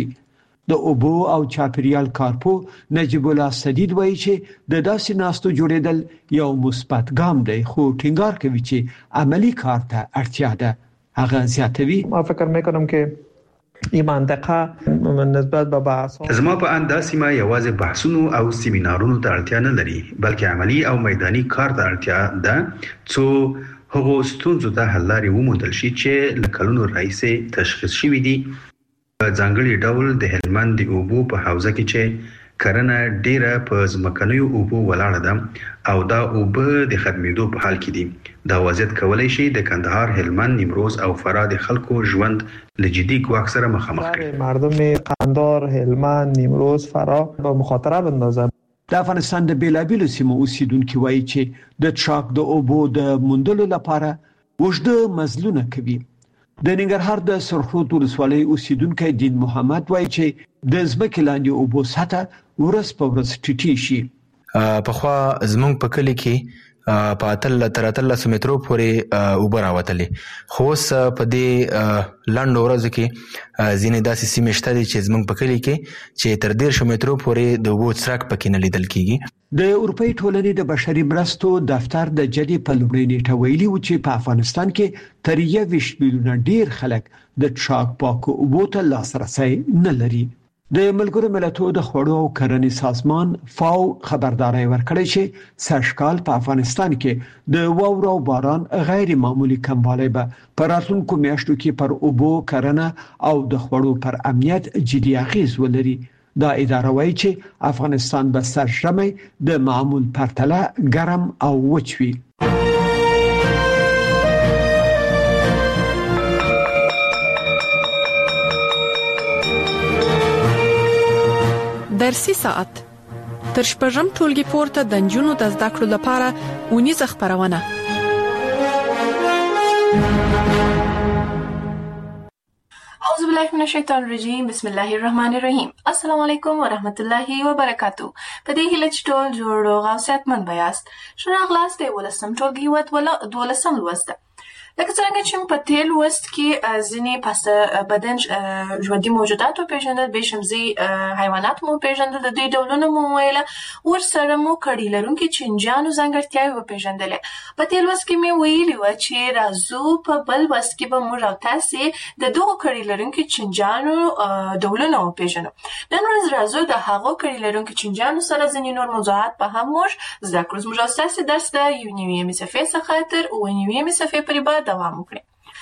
د اوبو او چاپیریال کارپو نجیب الله سدید وایي چې د داسې ناستو جوړېدل یو مثبت ګام دی خو ټینګار کوي چې عملی کار ته اړتیا ده. هغه زیاتوي ما فکر میکنم که این منطقه نسبت به بحث زما په اند دا سیمه یوازې بحثونو او سیمینارونو ته اړتیا نه لري بلکې عملی او میداني کار ته اړتیا ده څو هغه ستونزو ته حل لارې وموندل شي چې له کلونو راهیسې تشخیص شوي دي. په ځانګړي ډول د هلمند د اوبو په حوزه کې چې کرنه ډیره په ځمکنیو اوبو ولاړه ده او دا اوبه د ختمېدو په حال کې دي. دا وضعیت کولای شي د کندهار، هلمند، نیمروز او فراه خلکو ژوند له جدي ګواښ سره مخامخ کړي. مردم قندهار، هلمند، نیمروز، فراه به مخاطره بندازه. د افغانستان د بیلابیلو سیمو اوسیدونکو وایي چې د ټراک د اوبو د موندلو لپاره وژده مزلونه کوي. د ننګرهار د سرخود ولسوالۍ اوسیدونکو دین محمد وایي چې د ځمکې لاندې اوبو سطح ورځ په ورځ ټیټي شي. په خوا زمونږ په کلی کې په اتل تر اتل سمترو پورې اوبه راوتلې خو اوس په دې لاندو ورځو کې ځینې داسې سیمې شته دي چې زمونږ په کلی کې چې تر ډېر شو مترو پورې د اوبو څرک پکې نه لیدل کیږي. د اروپאי ټولنې د بشري مرستو دفتر د جدي په لومړۍ نیټه ویلي و چې په افغانستان کې تر یوویشت میلیونه ډیر خلک د ټراک پاکو اوبو ته لاسرسي نه لري. د ملګرو ملتونو د خوړو او کرنې سازمان فاو خبرداري ورکړې چې سږکال په افغانستان کې د واورو او باران غیر معمولی کموالی به په راتلونکو میاشتو کې پر اوبو کرنه او د خوړو پر امنیت جدي اغیز ولري. دا اداره وايي چې افغانستان به سرژمی د معمول پرتله ګرم او وچ وي. درسي ساعت تر شپږم ټولګي پورته د نجونو د زده کړو لپاره ونیزه خبرونه. اعوذ بالله من الشیطان الرجیم. بسم الله الرحمن الرحیم. السلام علیکم ورحمت الله وبرکاتو. په دې هیله چې ټول جوړ او صحتمند بیاست. شراغ لاست ولسم ټولګي وت ولا دولسم لوسته. لکه څنګه چې په تیل وست کې ځینې پس بدن ژوندۍ موجودات او پیژندل به شمزي حیوانات مو پیژندل د دې ډولونو مو ویله ور سره مو کړي لرونکي چنجانو ځانګړتیاوې و پیژندل. په تیل وست کې مې ویلي و چې رازو په بل وست کې به مو راوتاسي د دوه کړي لرونکي چنجانو ډولونه و پیژنو. نن ورځ رازو د هغو کړي لرونکي چنجانو سره ځینې نور موضوعات په هم موږ زده کړو. موږ تاسو درس د یو نیمه صفحې څخه تر اوه نیمه صفحې پورې دوام وکړي.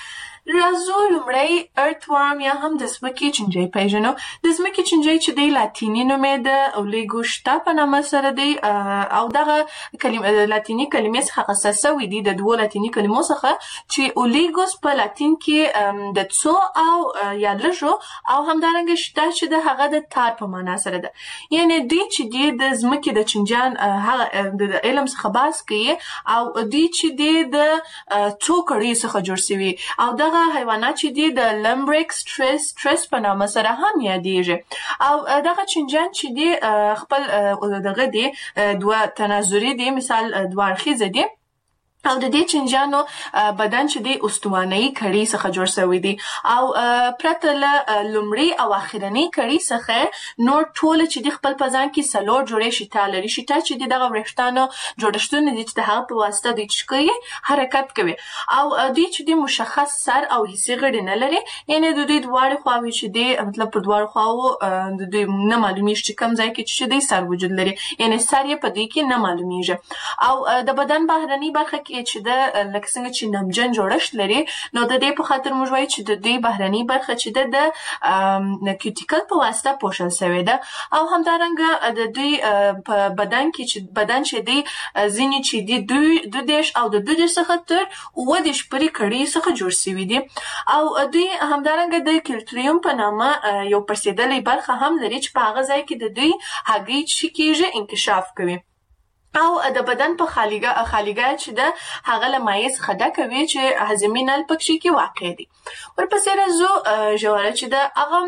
رازو لمړی ارتوارم یا هم د ځمکې چنجي پیژنو. د ځمکې چنجي چې دی لاتینی نوم یې د اولیګوشتا په نامه سره دی او دغه کلمه لاتینی کلمې څخه اخیستل شوی دی د دوه لاتینی کلمو څخه چې اولیګوس په لاتین کې د څو او یا لږو او همدارنګه شتا چې د هغه د تار په معنا سره ده. یعنی دی چې دی د ځمکې د چنجان هغه د علم څخه باس کوي او دی چې دی د څو کړي څخه جوړ شوی او د حیوانات چې دي د لمبریک سټریس سټریس په نامه سره هم یادېږي او دغه چنجان چې دي خپل دغه دي دوه تناظري دي مثال دوه اړخیزه دي او د دې چنجانو بدن چې دی استوانه‌ای کړي څخه جوړ شوی دی او پرته له لومړی او اخرنی کړي څخه نور ټول چې دی خپل پزان کې سلور جوړې شته لري شته چې دی دغه ورښتانو جوړښتونه دي چې د هغه په واسطه د چکې حرکت کوي او دی چې دی مشخص سر او حصے غړي نه لري. یعنی د دې دواړو خواوې چې دی مطلب په دواړو خواو د دې نه معلومیږي چې کوم ځای کې چې دی سر وجود لري. یعنی سر یې په دې کې نه معلومیږي او د بدن بهرنی برخه کې چې د لکه څنګه چې نمجن جوړښت لري نو د دې په خاطر موږ وایو چې د دې بهرنی برخه چې د کیوټیکل په واسطه پوښل شوی ده او همدارنګه د دې په بدن کې چې بدن چې دی ځینې چې دی دوی د دیش او د دوی څخه تر اوه دیش پرې کړي څخه جوړ شوی دي او دوی همدارنګه د کلټریوم په نامه یو پرسیدلې برخه هم لري چې په هغه ځای کې د دوی هګۍ چې کېږي انکشاف کوي او د بدن په خالیګه خالیګه چې د هغه لمایز خدا کوي چې هضمي نل پکې کې واقع دي. ورپسې راځو ژوره چې د اغم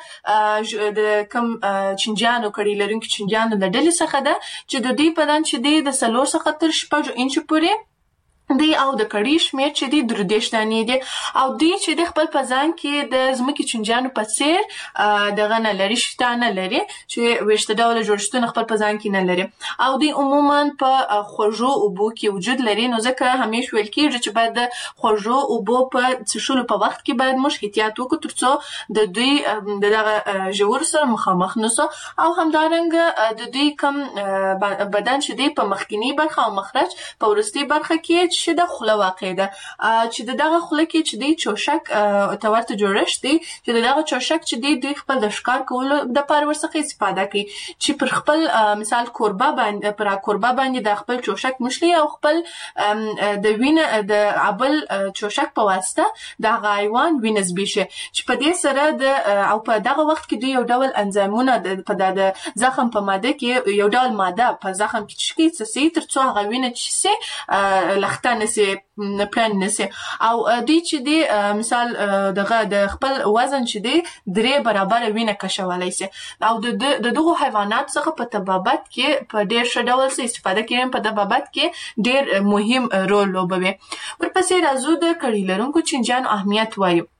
د د کم چنجانو کړي لرونکي چنجانو د ډلې څخه ده چې د دې بدن چې دی د سلور څخه تر شپږ انچ پورې دی او د کړي شمیر چې دی درې دیش دانې دي او دی چې د خپل پزان کې د ځمکې چنجانو په څیر دغه نه لري شته نه لري چې وشته ډول جوړښتونه خپل پزان کې نه لري او دی عموما په خوږو اوبو کې وجود لري. نو ځکه همیشه ویل کېږي چې باید د خوږو اوبو په څښلو په وخت کې باید موږ احتیاط وکړو ترڅو د دوی دغه ژور سره مخامخ نشو او همدارنګه د دوی کم بدن چې دی په مخکینی برخه او مخرج په ورستي برخه کې چې د خوله واقع ده چې دغه خوله کې چې دی چوشک تورته جوړښت دی چې دغه چوشک چې دی دوی خپل د ښکار کولو د پاره ورڅخه استفاده کوي چې پر خپل مثال کوربه باندې پر کوربه باندې د خپل چوشک مشلي او خپل د وینه د عبل چوشک په واسطه د حیوان وینه زبېشه چې په دې سره د او په دغه وخت کې دوی یو ډول انزایمونه په د زخم په ماده کې یو ډول ماده په زخم کې چې څه ترڅو هغه وینه چې سي لخت نسی پلان نسی او دوی چې دی مثال دغه د خپل وزن چې دی درې برابر وینه کشولای شي او د دغه حیوانات څخه په طبابت کې په ډیر ښه ډول څخه استفاده کوي په طبابت کې ډیر مهم رول لوبوي. ورپسې راځو د کړي لرونکو چنجان اهمیت وایو.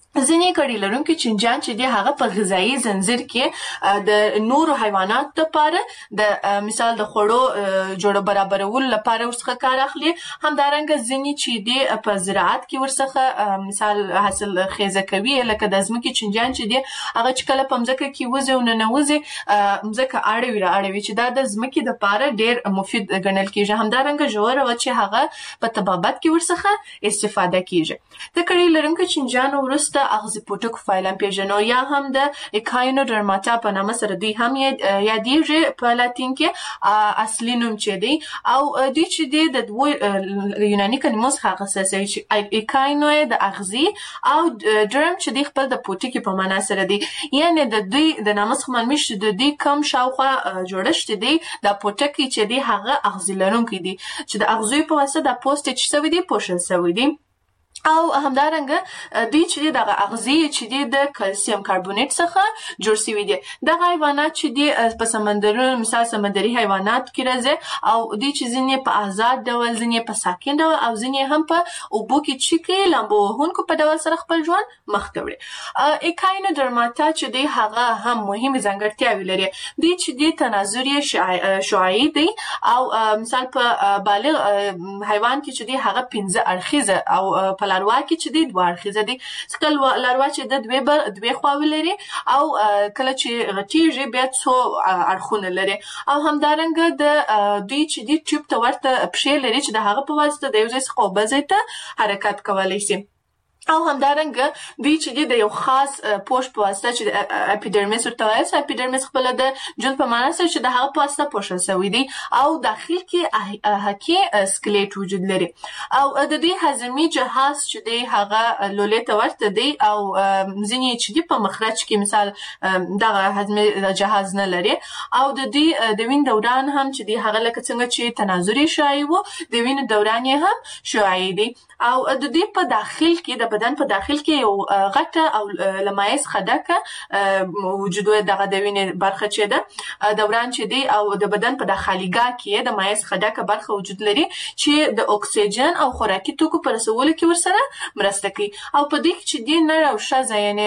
ځینې کړي لرونکي چینجان چې دی هغه په غذایی زنجیر کې د نورو حیواناتو لپاره د مثال د خوړو جوړ برابرولو لپاره ورڅخه کار اخلي. همدارنګه ځینې چې دی په زراعت کې ورڅخه مثال حاصل خیزه کوي، لکه د ځمکې چینجان چې دی هغه چې کله په ځمکه کې وځي او ننوځي ځمکه اړوي را اړوي چې دا د ځمکې لپاره ډیر مفید ګڼل کیږي. همدارنګه ژوره و چې هغه په طبابت کې ورڅخه استفاده کیږي. د کړي لرونکي چینجانو وروسته اغزي پوټک فایلم پیژنو یا هم د اکاینوډرماتا په نامه سره دی هم یادېږي په لاتین کې اصلي نوم چې دی او دی چې دی د دوه یوناني کلمو څخه اخیستل شوی چې اکاینو د اغزي او درم چې دی خپل د پوټکي په معنا سره دی، یعنی د دوی د نامه څخه معلومه شي د دوی کم شاوخوا جوړښت دی د پوټکي چې دی هغه اغزي لرونکي دی چې د اغزو په واسطه د پوسټ چې سوي دی پوښل سوي دی. او همدارنګه دوی چې دغه اغزي چې دی د کلسیم کاربونیټ څخه جوړ شوی دی. دغه حیوانات چې دی په سمندرونو مثال سمندري حیوانات کې راځي او دوی چې ځینې په آزاد ډول، ځینې په ساکن ډول او ځینې هم په اوبو کې چې کې لامبو وهونکو په ډول سره خپل ژوند مخ ته وړي. اکاینوډرماتا چې دی هغه هم مهمه ځانګړتیاوې لري. دوی چې دی تناظري شعاعي دی او مثال په بالغ حیوان کې چې دی هغه پنځه اړخیزه او په لاروا کې چې دی دوه اړخیزه دی. ځکه لاروا چې د دوه بر دوه خواوې لري او کله چې غټیږي بیا څو اړخونه لري او همدارنګه د دوی چې دی ټیوب ته ورته پښې لري چې د هغه په واسطه د یو ځای څخه بل ځای ته حرکت کولی شي. او همدارنګه دوی چې د یو خاص پوښ په واسطه چې اپیډرمیس ورته وایي، اپیډرمیس خپل د جلد په معنا سره چې د هغه په واسطه پوښل شوی دی او داخل کې حقي سکلیټ وجود لري. او د دې هضمي جهاز چې دی هغه لولې ته ورته دی او ځینې چې دی په مخرج کې مثال دغه هضمي جهاز نه لري او د دې د وین دوران هم چې دی هغه لکه څنګه چې تناظري شایي وو د وین دوران یې هم شایي دی. او د دې په داخل کې د بدن په داخل کې یو غټه او لمایز خدکه وجود دغه د وینې برخه چې ده دوران چې دی او د بدن په داخليګا کې د مایز خدکه برخه وجود لري چې د اکسیجن او خوراکي توکو پر رسولو کې ورسره مرسته کوي. او په دې کې چې دی نه او شزه یعنی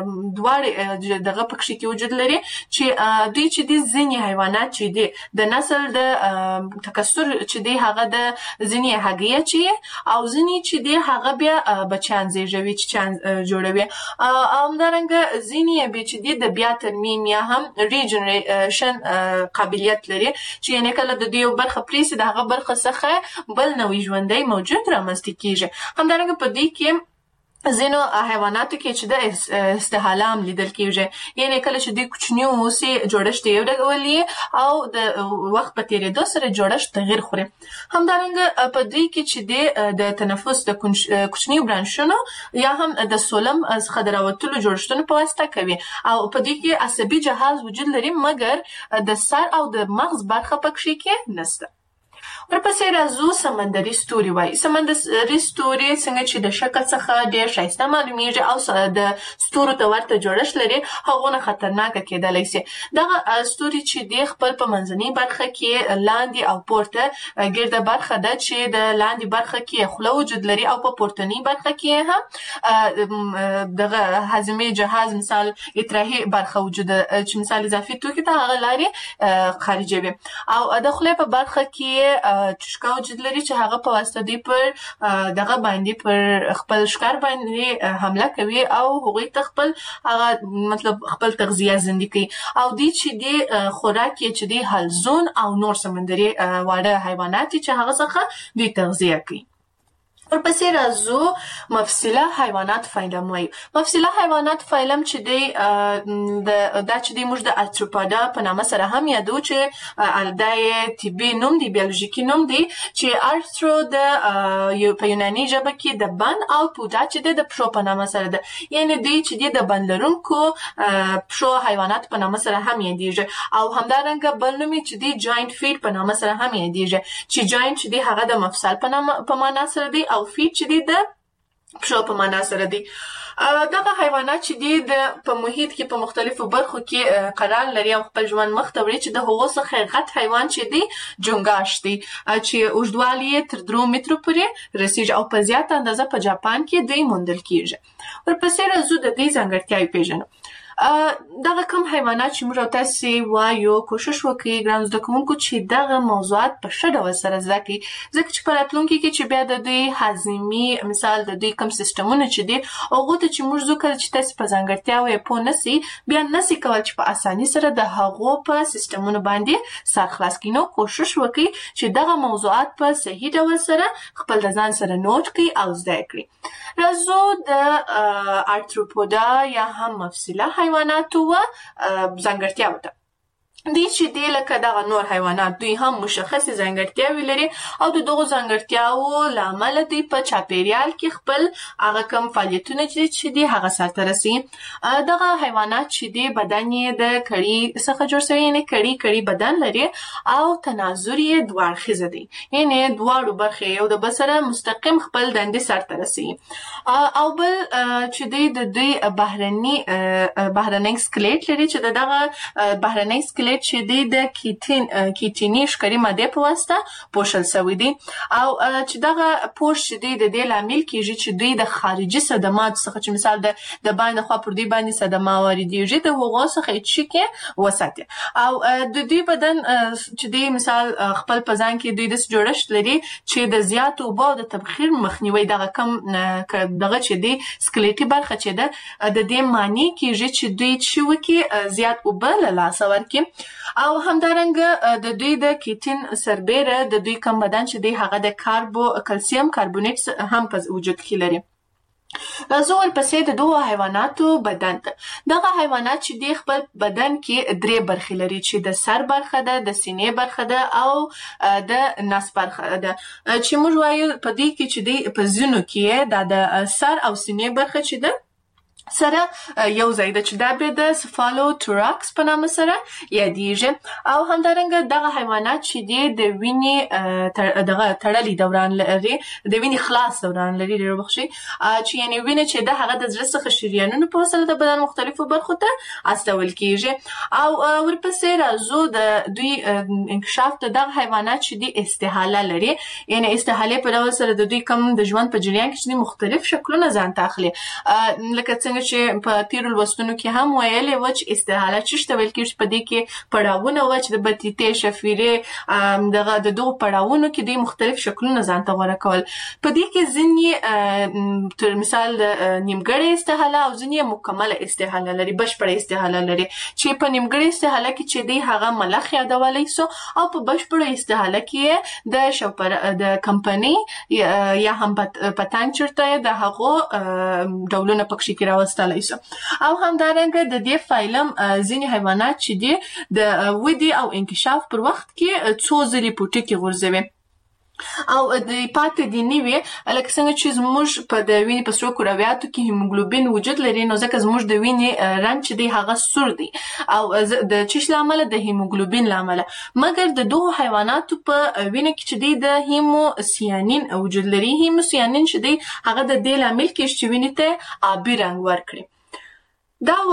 دواړه دغه پکښې کې وجود لري چې دوی چې دی ځینې حیوانات چې دی د نسل د تکثر چې دی هغه د ځینې هګۍ چې او ځینې چې دی هغه بیا بچان زیږوي چې چان جوړوي. همدارنګه ځینې بیا چې دی د بیا ترمیم یا هم ریجنریشن قابلیت لري چې یعنی کله د دوی برخه پریسي د هغه برخه څخه بل نوې ژوندی موجود رامنځته کیږي. همدارنګه په دې کې ځینو حیواناتو کې چې د استحالام لیدل کیږي، یعنی کله چې د کوچنی اوسي جوړښت یو ډول او د وخت په تیریدو سره جوړښت تغیر خوري. همدارنګه په دې کې چې د تنفس د کوچنی برانشونو یا هم د سولم څخه د راوتلو جوړښتونو په واسطه کوي او په دې کې عصبي جهاز وجود لري مګر د سر او د مغز برخه پکې کې نشته. ورپسې راځو سمندري ستوري وایي. سمندري ستوري څنګه چې د شکل څخه ډېر ښایسته معلومیږي او د ستورو ته ورته جوړښت لري هغونه خطرناکه کېدلی شي. دغه ستوري چې دی خپل په منځنۍ برخه کې لاندې او پورته ګرده برخه ده چې د لاندې برخه کې خوله وجود لري او په پورتنۍ برخه کې هم دغه هضمي جهاز مثال اطراحي برخه وجود چې مثال اضافي توکي ته هغه لارې خارجوي او د خولې په برخه کې چشکا وجود لري چې هغه په واسطه دی پر دغه باندې پر خپل ښکار باندې حمله کوي او هغوی ته خپل هغه مطلب خپل تغذیه زندگی کوي او دی چې دی خوراک چې دی حلزون او نور سمندري واړه حیوانات چې هغه څخه دی تغذیه کوي. ورپسې راځو مفصله حیوانات فایلم وایي. مفصله حیوانات فایلم چې دی دا چې دی موږ د ارتروپودا په نامه سره هم یادو چې دا یې طبي نوم دی، بیولوژیکي نوم دی چې ارترو د په یوناني ژبه کې د بند او پودا چې دی د پښو په نامه سره ده، یعنی دوی چې دی د بند لرونکو پښو حیوانات په نامه سره هم یادیږي او همدارنګه بل نوم چې دی جاینټ فیټ په نامه سره هم یادیږي چې جاینټ چې دی هغه د مفصل په نامه په معنا سره دی او فیټ چې دی د پښو په معنا سره دی. دغه حیوانات چې دی د په محیط کې په مختلفو برخو کې قرار لري او خپل ژوند مخ ته وړي چې د هغو څخه غټ حیوان چې دی جونګاش دی چې اوږدوالی یې تر درو مترو پورې رسیږي او په زیاته اندازه په جاپان کې دی موندل کیږي. ورپسې راځو د دې ځانګړتیاوې پیژنو. دغه کوم حیوانات چې موږ تاسو وایو کوشش وکړئ ګران زده کوونکو چې دغه موضوعات په ښه ډول سره زده کړئ ځکه چې په راتلونکي کې چې بیا د دوی هاضمي مثال د دوی کوم سیستمونه چې دي هغه ته چې موږ ذکر چې تاسو په ځانګړتیاوې پوه نسی بیا نسی کول چې په اساني سره د هغو په سیستمونو باندې سر خلاص کړئ. نو کوشش وکړئ چې دغه موضوعات په صحیح ډول سره خپل د ځان سره نوٹ کړئ او زده کړئ. راځو د ارتروپودا یا هم مفصله حیواناتو و ځانګړتیاوو ته. دي چې دی لکه دغه نور حیوانات دوی هم مشخص ځانګړتیاوې لري او د دغو ځانګړتیاوو له امله دوی په چاپیریال کې خپل هغه کوم فعالیتونه چې دي هغه سرته رسوي. دغه حیوانات چې دي بدن یې د کړي څخه جوړ شوی یعنې کړي کړي بدن لري او تناظر یې دوه اړخیزه دی یعنې دواړو برخې یو د بل سره مستقیم خپل دندې سرته رسوي. او بل چې دی د دوی بهرني بهرنی سکلیټ لري چې دغه بهرنی سکلیټ چې دی د کیټین کیټینی شکري ماده په واسطه پوښل شوی دی او چې دغه پوښ چې دی د دې لامل کیږي چې دوی د خارجي صدمات څخه چې مثال د د باندې خوا پر دوی باندې صدمه واردېږي د هغو څخه چې کې وساتي او د دوی بدن چې دی مثال خپل په ځان کې دوی د جوړښت لري چې د زیات اوبو د تبخیر مخنیوي دغه کم دغه چې دی سکلیټي برخه چې ده د دې معنی کیږي چې دوی چې وکي زیات اوبه له لاسه ورکړي او همدارنګه د دوی د کیټین سربېره د دوی کم بدن چې دی هغه د کاربو کلسیم کاربونیټ هم په وجود کې لري. راځو ورپسې د دوه حیواناتو بدن ته. دغه حیوانات چې دی خپل بدن کې درې برخې لري چې د سر برخه ده د سینې برخه ده او د نس برخه ده چې موږ وایو په دې کې چې دی په ځینو کې د سر او سینې برخه چې ده سره یو ځای ده چې دا به د سفالوتوراکس په نامه سره یادېږي او همدارنګه دغه حیوانات چې دي د وینې دغه تړلي دوران لري د وینې خلاص دوران لري ډېر بخښي چې یعنې وینه چې ده هغه د زړه څخه شریانونو په وسیله د بدن مختلفو برخو ته استول کیږي او ورپسې راځو د دوی انکشاف د دغه حیوانات چې دي استحاله لري یعنې استحاله په ډول سره د دوی کوم د ژوند په جریان کې چې مختلف شکلونه ځان ته اخلي لکه څنګه چې په تیرو لوستونو کې هم ویلې و چې استحاله چې ویل کېږي په دې کې پړاوونه و چې د بطیتې شفیرې دغه د دغو پړاوونو کې د مختلف شکلونه ځان ته غوره کول. په دې کې ځینې تر مثال نیمګړې استحاله او ځینې مکمله استحاله لري بشپړه استحاله لري چې په نیمګړې استحاله کې چې دی هغه ملخ یادولی سو او په بشپړه استحاله کې د شوپر د کمپنی یا هم پتنګ چرته د هغو ډولونه پکې کې راوستل او همدارنګه د دې فایلم ځینې حیوانات چې دي د ودې او انکشاف پر وخت کې څو ځلې پوټې کې غورځوي او د پاتې دي نیوي لکه څنګه چې زموږ په د وینې په سرو کرویاتو کې هیموګلوبین وجود لري نو ځکه زموږ د وینې رنګ چې دی هغه سور دی او د چیش لامل د هیموګلوبین لامل مګر د دوه حیواناتو په وینې کې چې دی د هیموسیانین وجود لري هیموسیانین چې دی هغه د دې لامل کې چې وینې ته آبي رنګ ورکړي. دا و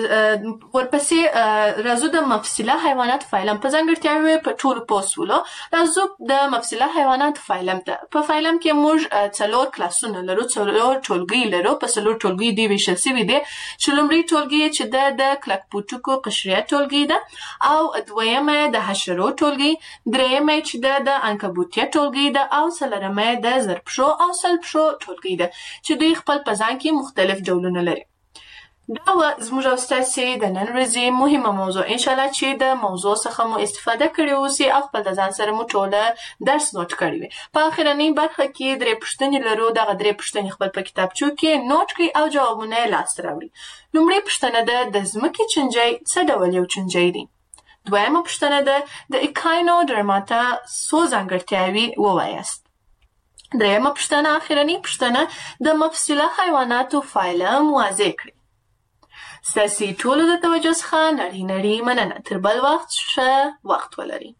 ورپسې راځو د مفصله حیوانات فایلم په ځانګړتیاوې په ټولو پوسولو راځو د مفصله حیوانات فایلم ته. په فایلم کې موږ څلور کلاسونه لرو څلور ټولګي لرو په څلور ټولګي دی ویشل شوي دي چې لومړی ټولګي چې د د کلکپوټکو قشریه ټولګي ده او دویمه د حشرو ټولګي درېیمه چې د د عنکبوتیه ټولګي ده او څلورمه د زرپشو او سلپشو ټولګي ده چې دوی خپل په ځان کې مختلف ډولونه لري. دا و زموږ او ستاسې د نن ورځې مهمه موضوع انشاءالله چې د موضوع څخه مو استفاده کړې اوسي او خپل د ځان سره مو ټوله درس نوټ کړی وي. په اخرنۍ برخه کې درې پوښتنې لرو دغه درې پوښتنې خپل په کتابچو کې نوټ کړئ او جوابونه یې لاسته راوړئ. لومړۍ پوښتنه ده د ځمکې چینجی څه ډول یو چینجی دی؟ دویمه پوښتنه ده د ایکاینوډرماتا څو ځانګړتیاوې ووایاست. درېیمه پوښتنه اخرنۍ پوښتنه د مفصله حیواناتو فایلم واضح کړئ. ستاسې ټولو د توجه څخه نړۍ نړۍ مننه. تر بل وخت ښه وخت ولرئ.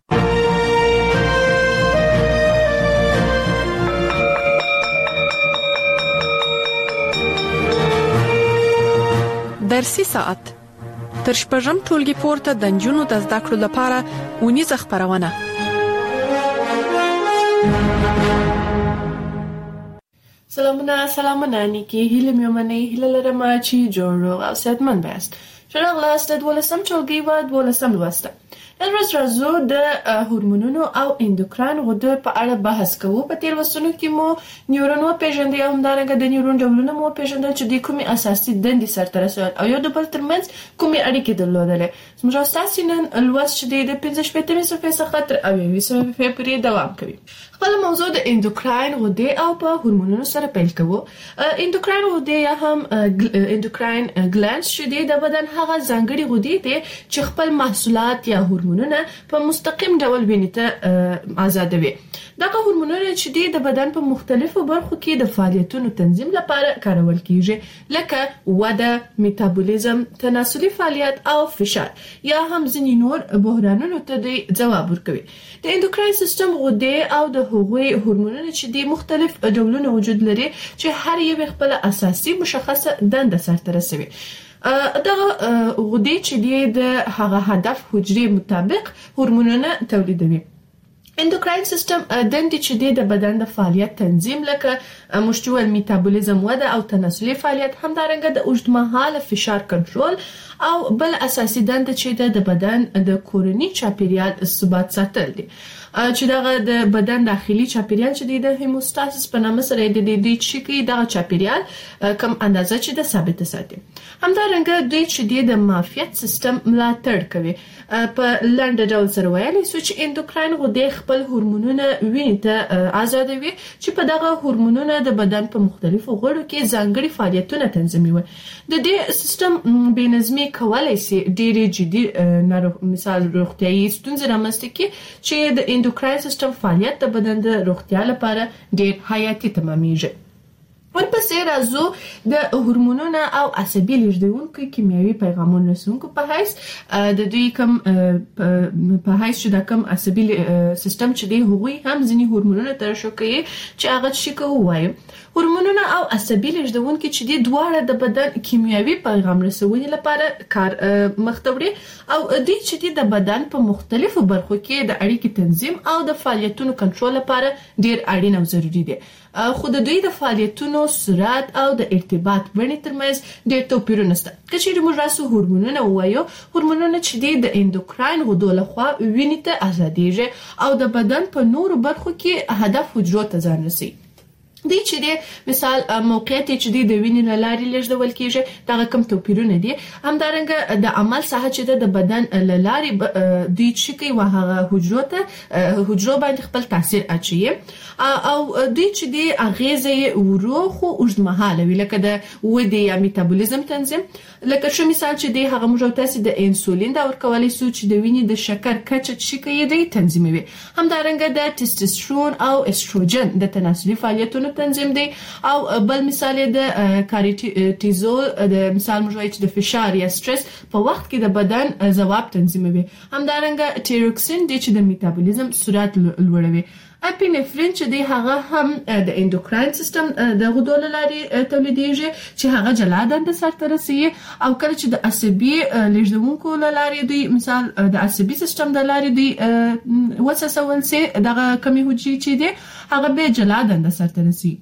درسي ساعت تر شپږم ټولګي پورته د نجونو د زده کړو لپاره ونیزه خپرونه. سلامونه سلامونه نیکی هیله مې ومنئ هیله لرم چې جوړ روغ او صحتمند یاست. ښه راغلاست د دولسم ټولګي و دولسم لوسته. نن ورځ راځو د هورمونونو او اندوکراین غدو په اړه بحث کوو. په تیر لوستونو کې مو نیورون وپېژندل او همدارنګه د نیورون ډولونه مو وپېژندل چې د کومې اساسي دندې سرته رسول او یو د بل ترمنځ کومې اړیکې درلودلې. زموږ استاد نن لوست چې د پنځه شپېتمې صفحې څخه تر اویاوي صفحې پورې دوام کوي. خپل موضوع د اندوکراین غدې او په هورمونونو سره پیل کوو. اندوکراین غدې یا هم اندوکراین ګلانډز چې د بدن هغه ځانګړي غدې دي چې خپل محصولات یا هورمونونه په مستقیم ډول وینې ته آزادوي. دغه هورمونونه چې د بدن په مختلفو برخو کې د فعالیتونو تنظیم لپاره کارول کیږي لکه وده، میتابولیزم، تناسلي فعالیت او فشار یا هم ځینې نور بحرانونو ته د ځواب ورکوي. د اندوکراین سیستم غدې او د هغوی هورمونونه چې د مختلف ډولونو وجود لري چې هر یو خپل اساسي مشخصه دنده سرته رسوي. دغه غدې چې د هغه هدف حجرې مطابق هورمونونه تولیدوي. اندوکراین سیستم دندې چې د بدن د فعالیت تنظیم لکه مشتوال میتابولیزم، وده او تناسلي فعالیت، همدارنګه د اوږدمهاله فشار کنټرول او بل اساسي دنده چې د بدن د کورني چاپیریال ثبات ساتل دي. چې دغه د بدن داخلي چاپیریال چې د هیموستاسیس په نامه سره د دې چې کې دغه چاپیریال کم اندازه چې د ثابت ساتي. همدارنګه د چې د معافیت سیستم ملاتړ کوي. په لنډ ډول سره ویلی سو چې اندوکراین غدې خپل هورمونونه وینې ته آزادوي چې په دغه هورمونونه د بدن په مختلفو غړو کې ځانګړي فعالیتونه تنظیموي. د دې سیستم بې نظمي کولای شي ډېرې جدي ناروغ مثال روغتیايي ستونزې رامنځته کړي چې د اندوکراین سیستم فعالیت د بدن د روغتیا لپاره ډېر حیاتي تمامېږي. ورپسې راځو د هورمونونو او عصبي لیږدونکو کیمیاوي پیغامونو رسونکو په حیث د دوی کوم په حیث چې د کوم عصبي سیستم چې دی هغوی هم ځینې هورمونونه ترشح کوي چې هغه څه کوي وایي. هورمونونه او عصبي لیږدونکو چې دی دواړه د بدن کیمیاوي پیغام رسونې لپاره کار مخته وړي او دوی چې دی د بدن په مختلفو برخو کې د اړیکې تنظیم او د فعالیتونو کنټرول لپاره ډېر اړین او ضروري دي. خو د دوی د فعالیتونو سرعت او د ارتباط بڼې ترمنځ ډېر توپیرونه شته. که چیرې موږ راسو هورمونونه ووایو، هورمونونه چې دی د اندوکراین غدو لخوا وینې ته آزادېږي او د بدن په نورو برخو کې هدف حجرو ته ځان رسوي. دی چې دی مثال موقعیت چې دی د وینې له لارې لیږدول کیږي، دغه کوم توپیرونه دي. همدارنګه د عمل ساحه چې د بدن له لارې دی چې کوي وهغه حجرو ته حجرو باندې خپل تاثیر اچوي او دوی چې دی اغیزه ورو خو اوږدمهاله وي لکه د ودې یا میتابولیزم تنظیم. لکه څه مثال چې دی هغه موږ تاسو د انسولین د ورکولې سو چې د وینې د شکر کچه چې کوي دی تنظیموي. همدارنګه د ټیسټوسترون او استروجن د تناسلي فعالیتونو تنظیم دی او بل مثال د کارټیزول د مثال موږ وایو چې د فشار یا سټرس په وخت کې د بدن ځواب تنظیموي. همدارنګه ټیروکسین دی چې د میتابولیزم سرعت لوړوي. اپینفرین چې دی هغه هم د اندوکراین سیستم د غدو له لارې تولیدېږي چې هغه جلا دنده سرته رسوي او کله چې د عصبي لیږدونکو له لارې دوی مثال د عصبي سیستم د لارې دوی وسوسول سي دغه کمی حجرې چې دی هغه به جلا دنده سرته رسوي.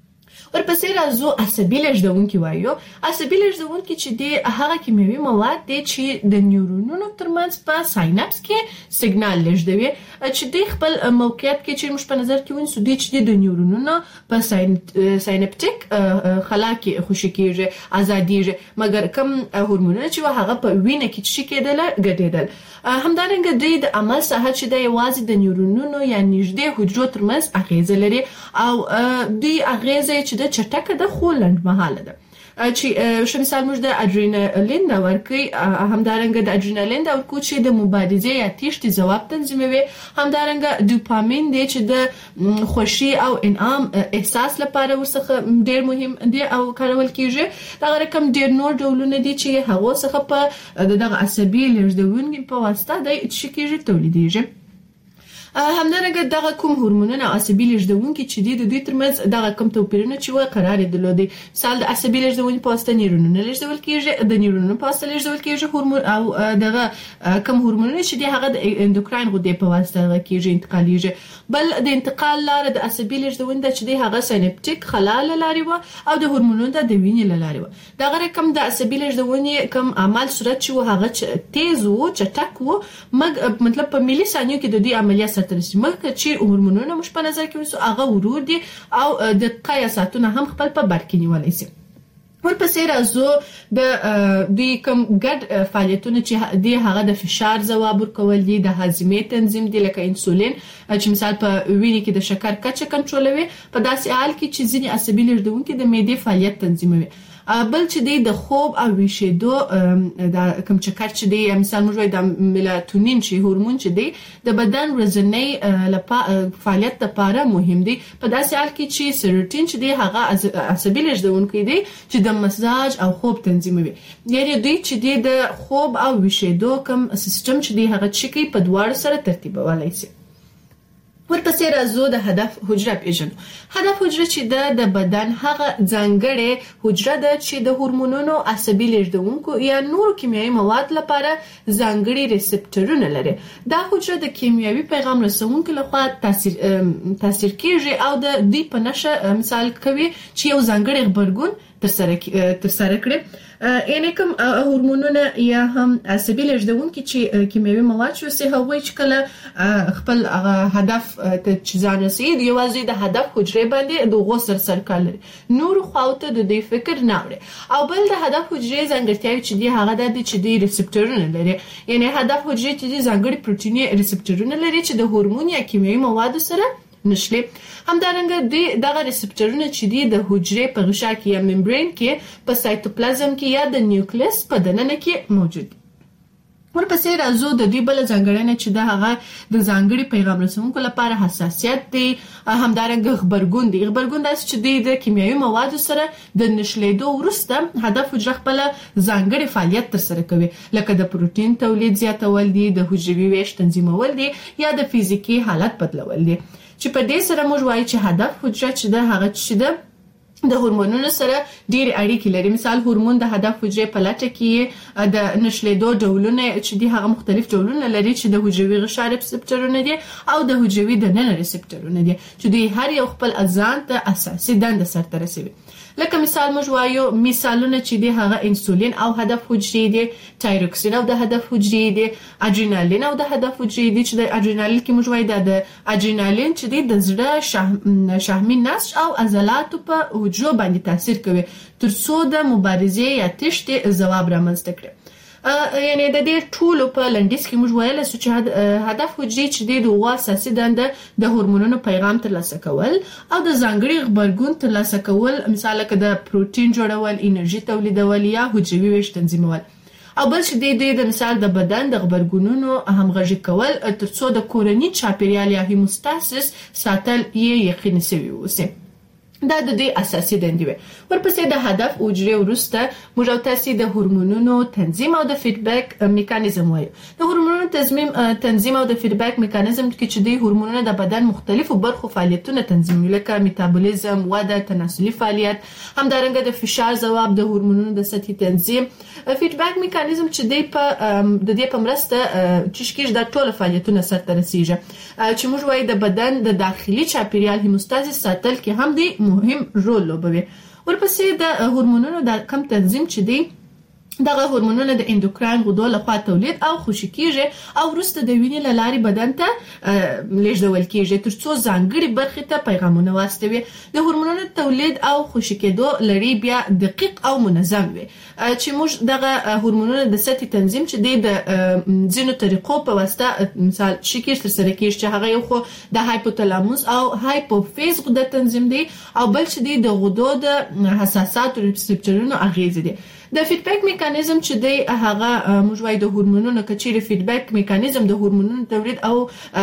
ورپسې راځو عصبي لیږدونکي وایو. عصبي لیږدونکي چې دی هغه کیمیاوي مواد دی چې د نیورونونو ترمنځ په ساینپس کې سیګنال لیږدوي چې دی خپل موقعیت کې چې موږ په نظر کې ونیسو دی چې د نیورونونو په ساینپټیک خلا کې خوشي کېږي آزادېږي، مګر کوم هورمونونه چې هغه په وینه کې چې کېدل ګډېدل. همدارنګه دوی د عمل ساحه چې د یوازې د نیورونونو یا نږدې حجرو ترمنځ اغیزه لري او دوی اغیزه چې د چټکه د خو لنډمهاله ده. چې شو مثال موږ د اډرینالین دا ورکي، همدارنګه د اډرینالین دا ورکو چې د مبارزې یا تیښتې ځواب تنظیموي. همدارنګه ډوپامین دی چې د خوشي او انعام احساس لپاره ورڅخه ډیر مهم دی او کارول کیږي. دا رقم ډیر نور ډولونه دي چې هغه څخه په دغه عصبي لیږدونکو په واسطه د چې کیږي تولیدېږي. همدارنګه دغه کوم هورمونونه عصبي لېږدونکي چې دي د دوی ترمنځ دغه کوم توپیرونه چې و قرار درلودي. مثال د عصبي لېږدونې په واسطه نیورونونه لېږدول کېږي، د نیورونونو په واسطه لېږدول کېږي هورمون او دغه کوم هورمونونه چې دي هغه د اندوکراین غدې په واسطه هغه کېږي انتقالېږي. بل د انتقال لاره د عصبي لېږدونې ده چې دی هغه ساینپټیک خلا له لارې و او د هورمونونو د وینې له لارې و. دغه رقم د عصبي لېږدونې کوم عمل صورت چې و هغه تیز و چټک و مګ مطلب په ملي ثانیو کې د دې عملیات سره ترسي مګ چې هورمونونه مش په نظر کې ونیسو هغه ورور دي او د قیاساتونه هم خپل په بر کې نیولای شي. ورپسې راځو د دوی کوم ګډ فعالیتونه چې دی هغه د فشار ځواب ورکول دي، د هاضمې تنظیم دی لکه انسولین چې مثال په وینې کې د شکر کچه کنټرولوي، په داسې حال کې چې ځینې عصبي لېږدونکي د معدې فعالیت تنظیموي. بل چې دی د خوب او ویښېدو د کوم چکر چې دی مثال موږ وایو د میلاتونین چې هورمون چې دی د بدن ورځنی لپاره فعالیت لپاره مهم دی، په داسې حال کې چې سیروټین چې دی هغه عصبي لېږدونکی دی چې د مزاج او خوب تنظیموي. یعنی دوی چې دی د خوب او ویښېدو کوم سیستم چې دی هغه چې کوي په دواړو سره ترتیبولای شي. ورپسې راځو د هدف حجره پیژنو. هدف حجره چې د بدن هغه ځانګړې حجره ده چې د هورمونونو عصبي لېږدونکو یا نورو کیمیاوي مواد لپاره ځانګړي ریسپټرونه لري. دا حجره د کیمیاوي پیغام رسونکو لخوا تاثیر تاثیر کیږي او د دوی په نشه مثال کوي چې یو ځانګړي غبرګون تر سره تر سره کړي. یعنی کوم هورمونونه یا هم عصبي لېږدونکي چې کیمیاوي مواد شو سه هغوی چې کله خپل هدف ته چې ځان رسید یوازې د هدف حجرې باندې د غوسر سرکل لري، نور خواته د دې فکر نه اوري. او بل د هدف حجرې ځانګړتیاوې چې دی هغه د چې دی ریسپټرونه لري، یعنی هدف حجرې چې دی ځانګړي پروتیني ریسپټرونه لري چې د هورمون یا کیمیاوي مواد سره نشلي. همدارنګه د دغه ریسپټرونه چې دی د حجرې په غشا کې یا ممبرین کې په سایتوپلازم کې یا د نیوکلیس په دننه کې موجود. ورپسې راځو د دې بل ځانګړنه چې د هغه د ځانګړي پیغام رسونکو لپاره حساسیت دی، همدارنګه غبرګون دی. غبرګون داسې چې دی د کیمیاوي موادو سره د نشلیدو وروسته هدف حجره خپل ځانګړي فعالیت ترسره کوي، لکه د پروتین تولید زیاتول دي، د حجروي ویش تنظیمول دي یا د فزیکی حالت بدلول دي. چې په دې سره موږ وایو چې هدف حجره چې د هغه چې د د هورمونونو سره ډېر اړیکې لري. مثال هورمون د هدف حجرې په لټه کې د نشلیدو ډولونه چې دی هغه مختلف ډولونه لري چې د حجروي غشا ریسپټرونه دي او د حجروي دننه ریسپټرونه دي چې دوی هر یو خپل ځان ته اساسي دنده سرته رسوي. لکه مثال موږ وایو مثالونه چې دی هغه انسولین او هدف حجرې دي، تایروکسین او د هدف حجرې دي، اډرینالین او د هدف حجرې دي چې د اډرینالین کې موږ وایو د اډرینالین چې دی د زړه شحمي نسج او عضلاتو په حجرو باندې تاثیر کوي ترڅو د مبارزې یا تشتې ځواب رامنځته کړي. یعنی د دې ټولو په لنډیز کې موږ ویل چې هدف حجرې چې د دوه اساسي دنده د هورمونونو پیغام ترلاسه کول او د ځانګړي غبرګون ترلاسه کول، مثال لکه د پروتین جوړول، انرژي تولیدول یا حجروي ویش تنظیمول. او بل چې د د مثال د بدن د غبرګونونو همغږي کول ترڅو د کورني چاپیریال یا هیموستاسیس ساتل یې یقیني شوی اوسي. دا د دې اساسي دندې وي. ورپسې د هدف حجرې وروسته موږ تاسو د هورمونونو تنظیم او د فیډبیک میکانیزم وایو. د هورمونونو تنظیم تنظیم او د فیډبیک میکانیزم کې چې د هورمونونو د بدن مختلفو برخو فعالیتونه تنظیموي، لکه میتابولیزم، وده، تناسلي فعالیت، همدارنګه د فشار ځواب، د هورمونونو د سطحي تنظیم. فیډبیک میکانیزم چې د په د دې په مرسته چې شکیش د ټولو فعالیتونو سره رسیږي چې موږ وایو د بدن د داخلي چاپیریال هیموستاسیس ساتل کې هم دی مهم رول لوبوي. ورپسې د هورمونونو د کم تنظیم چې دی دغه هورمونونه د اندوکراین غدو لخوا تولید او خوشې کیږي او وروسته د وینې له لارې بدن ته لیږدول کیږي ترڅو ځانګړي برخې ته پیغامونه واستوي. د هورمونونو تولید او خوشې کېدو لړۍ بیا دقیق او منظم وي چې موږ دغه هورمونونو د سطحي تنظیم چې دی د ځینو طریقو په واسطه مثال شکیش ترسره کیږي چې هغه یو خو د هایپوتالاموس او هایپوفیز غده تنظیم دی او بل چې دی د غدو د حساسات ریسپټرونو اغیز دی. د فیډبیک میکانیزم چې دی هغه موږ وایو د هورمونونو کچېرې فیډبیک میکانیزم د هورمونونو تولید او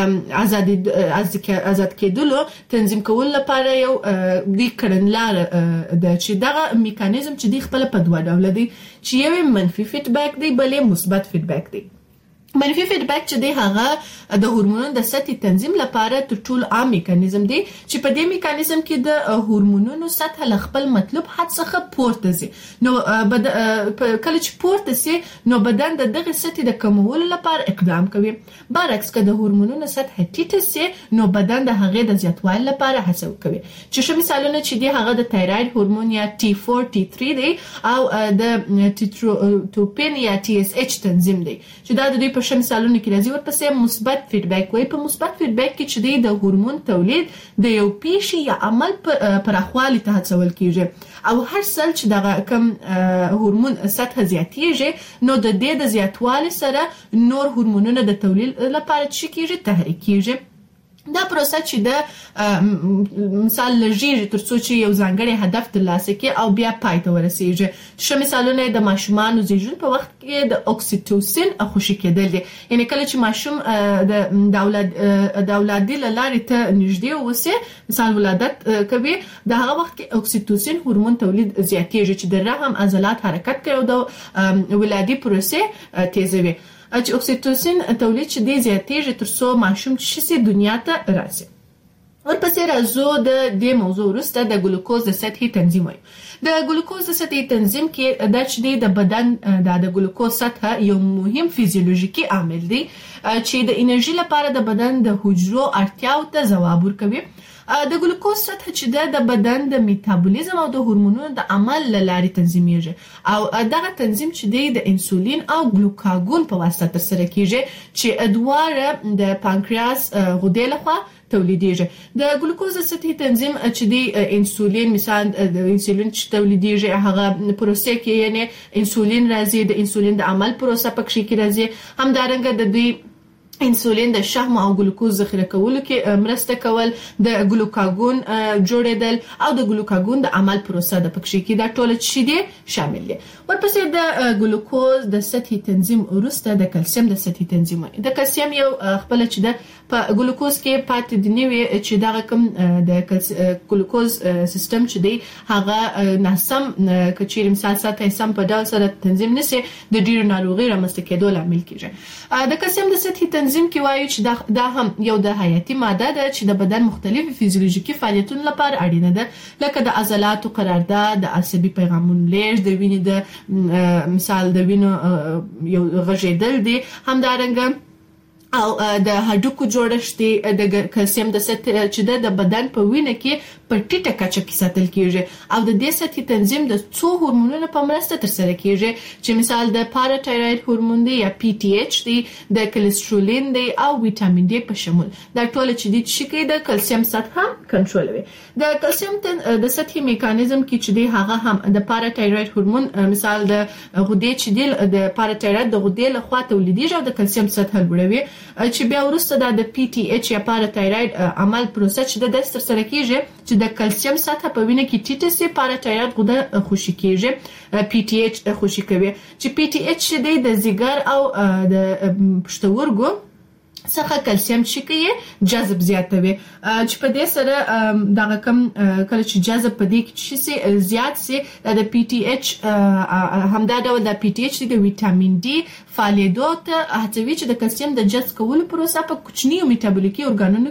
آزاد آزاد کېدلو تنظیم کول لپاره یو د کړنلار د چې دغه میکانیزم چې دی خپل په دوه ډول دی چې یو منفي فیډبیک دی بلې مثبت فیډبیک دی. منفي فیډبیک چې دی هغه د هورمونونو د سطحي تنظیم لپاره تر ټولو عام میکانیزم دی چې په دې میکانیزم کې د هورمونونو سطح له خپل مطلوب حد څخه پورته ځي. نو بد کله چې پورته سي نو بدن د دغه سطحي د کمولو لپاره اقدام کوي. برعکس که د هورمونونو سطح ټیټه سي نو بدن د هغې د زیاتوالي لپاره هڅه کوي. چې ښه مثالونه چې دی هغه د تایراید هورمون یا ټي فور ټي تھری دی او د ټیټروپین یا ټي اس ایچ تنظیم دی چې دا د دوی په شم مثالونه کې راځي. ورپسې مثبت فیډبیک وایي. په مثبت فیډبیک کې چې دی د هورمون تولید د یو پیښې یا عمل پراخوالي ته هڅول کیږي او هر څل چې دغه کم هورمون سطح زیاتیږي نو د دې د زیاتوالي سره نور هورمونونه د تولید لپاره چې کیږي تحریک کیږي. دا پروسه چې د مثال لږیږي تر څو چې یو ځانګړی هدف ترلاسه کړي او بیا پای ته ورسیږي. ښه مثالونه د ماشومانو زیږون په وخت کې د اکسیټوسین خوشي کېدل دي. یعنی کله چې ماشوم د اولاد د اولادي لارې ته نږدې اوسي مثال ولادت کوي د هغه وخت کې اکسیټوسین هورمون تولید زیاتیږي چې د رحم عضلات حرکت کوي او د ولادي پروسې تیزوي. چې اکسیټوسین تولید چې دی زیاتیږي تر څو ماشوم چې شي دنیا ته راسي. ورپسې راځو د دې موضوع وروسته د ګلوکوز د سطحي تنظیم وایي. د ګلوکوز د سطحي تنظیم کې دا چې دی د بدن د ګلوکوز سطح یو مهم فیزیولوژیکي عامل دی چې د انرژي لپاره د بدن د حجرو اړتیاو ته ځواب ورکوي. د ګلوکوز سطح چې د بدن د میتابولیزم او د هورمونونو د عمل لاري تنظیمیږي او دغه تنظیم چې دی د انسولین او ګلوکاګون په واسطه ترسره کیږي چې دواړه د پانکریاس غدې لخوا تولیدیږي. د ګلوکوز سطحي تنظیم چې دی انسولین مثال د انسولین چې تولیدیږي هغه پروسې کې یعنی انسولین راځي د انسولین د عمل پروسه پکې کې راځي. همدارنګه د دوی انسولین د شحم او ګلوکوز ذخیره کولو کې مرسته کول د ګلوکاګون جوړیدل او د ګلوکاګون د عمل پروسه د پکې کې دا ټول چې دي شامل دي. ورپسې د ګلوکوز د سطحي تنظیم وروسته د کلسیم د سطحي تنظیم د کلسیم یو خپل چې د په ګلوکوز کې پاتې دی نیوي چې دا کوم د ګلوکوز سیستم چې دی هغه ناسم کچیر مثال ساته سم په ډول سره تنظیم نشي د ډیرو ناروغي رامنځته کېدو لامل کیږي. د کلسیم د سطحي تنظیم کې وایي چې دا هم یو د حیاتي ماده ده چې د بدن مختلفو فیزیولوژیکي فعالیتونو لپاره اړینه ده لکه د عضلاتو قرارداد د عصبي پیغامونو لیږد د وینې د مثال د وینې یو غږیدل دي. همدارنګه او د هډوکو جوړښت د کلسیم د سطح چې د بدن په وینه کې په ټیټه کچه کې ساتل کیږي او د دې سطحي تنظیم د څو هورمونونو په مرسته ترسره کیږي چې مثال د پاراتایروید هورمون دی یا پی ټي ایچ دی د کلسترولین دی او ویټامین ډي په شمول. دا ټول چې د چې کې د کلسیم سطح کنټرولوي. د کلسیم د سطحي میکانیزم کې چې دی هغه هم د پاراتایروید هورمون مثال د غدې چې دی د پاراتایروید د غدې لخوا تولیدیږي او د کلسیم سطح لوړوي چې بیا وروسته د پی ټي ایچ یا پاراتایروید عمل پروسه چې د دستر سره کیږي چې د کلسیم سطح په وینه کې ټیټه سي پاراتایروید غده خوشي کیږي پی ټي ایچ خوشي کوي چې پی ټي ایچ د زیګر او د پښتورګو څخه کلسیم چې کوي جذب زیاتوي چې په دې سره دا کم کله چې جذب په دې کې چې زیات سي د پی ټي ایچ همدا ډول د پی ټي ایچ د ویټامین ډي فعالیدو ته هڅوي چې د کلسیم د جذب کولو پروسه په کوچنیو میټابولیکي ارګانونو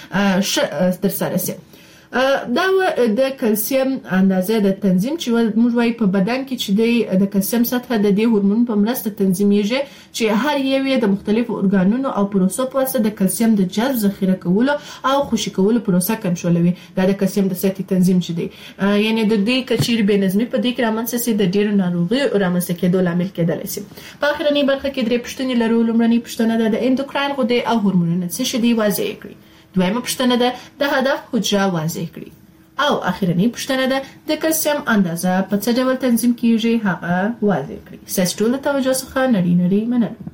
کې ترسره شي. دا د کلسیم اندازه د تنظیم چې موږ وايي په بدن کې چې د کلسیم سطح د دې هورمون په مرسته تنظیمیږي چې هر یو د مختلفو ارګانونو او پروسو په واسطه د کلسیم د جذب ذخیره کولو او خوشي کولو پروسه کنټرولوي. دا د کلسیم د سطحي تنظیم چې دی یعنی د دې کچیر بې نظمي په دې کې رامنځته سي د ډیرو ناروغیو رامنځته کېدو لامل کېدلی شي. په اخرنۍ برخه کې درې پوښتنې لرو. لومړنۍ پوښتنه د اندوکراین غدې او هورمونونه څه شي دي واضح کړئ. دویمه پوښتنه ده د هدف حجره واضح کړئ او اخرنۍ پوښتنه ده د کلسیم اندازه په څه ډول تنظیم کیږي هغه واضح کړئ. ستاسو ټول توجه څخه نړۍ نړۍ مننه.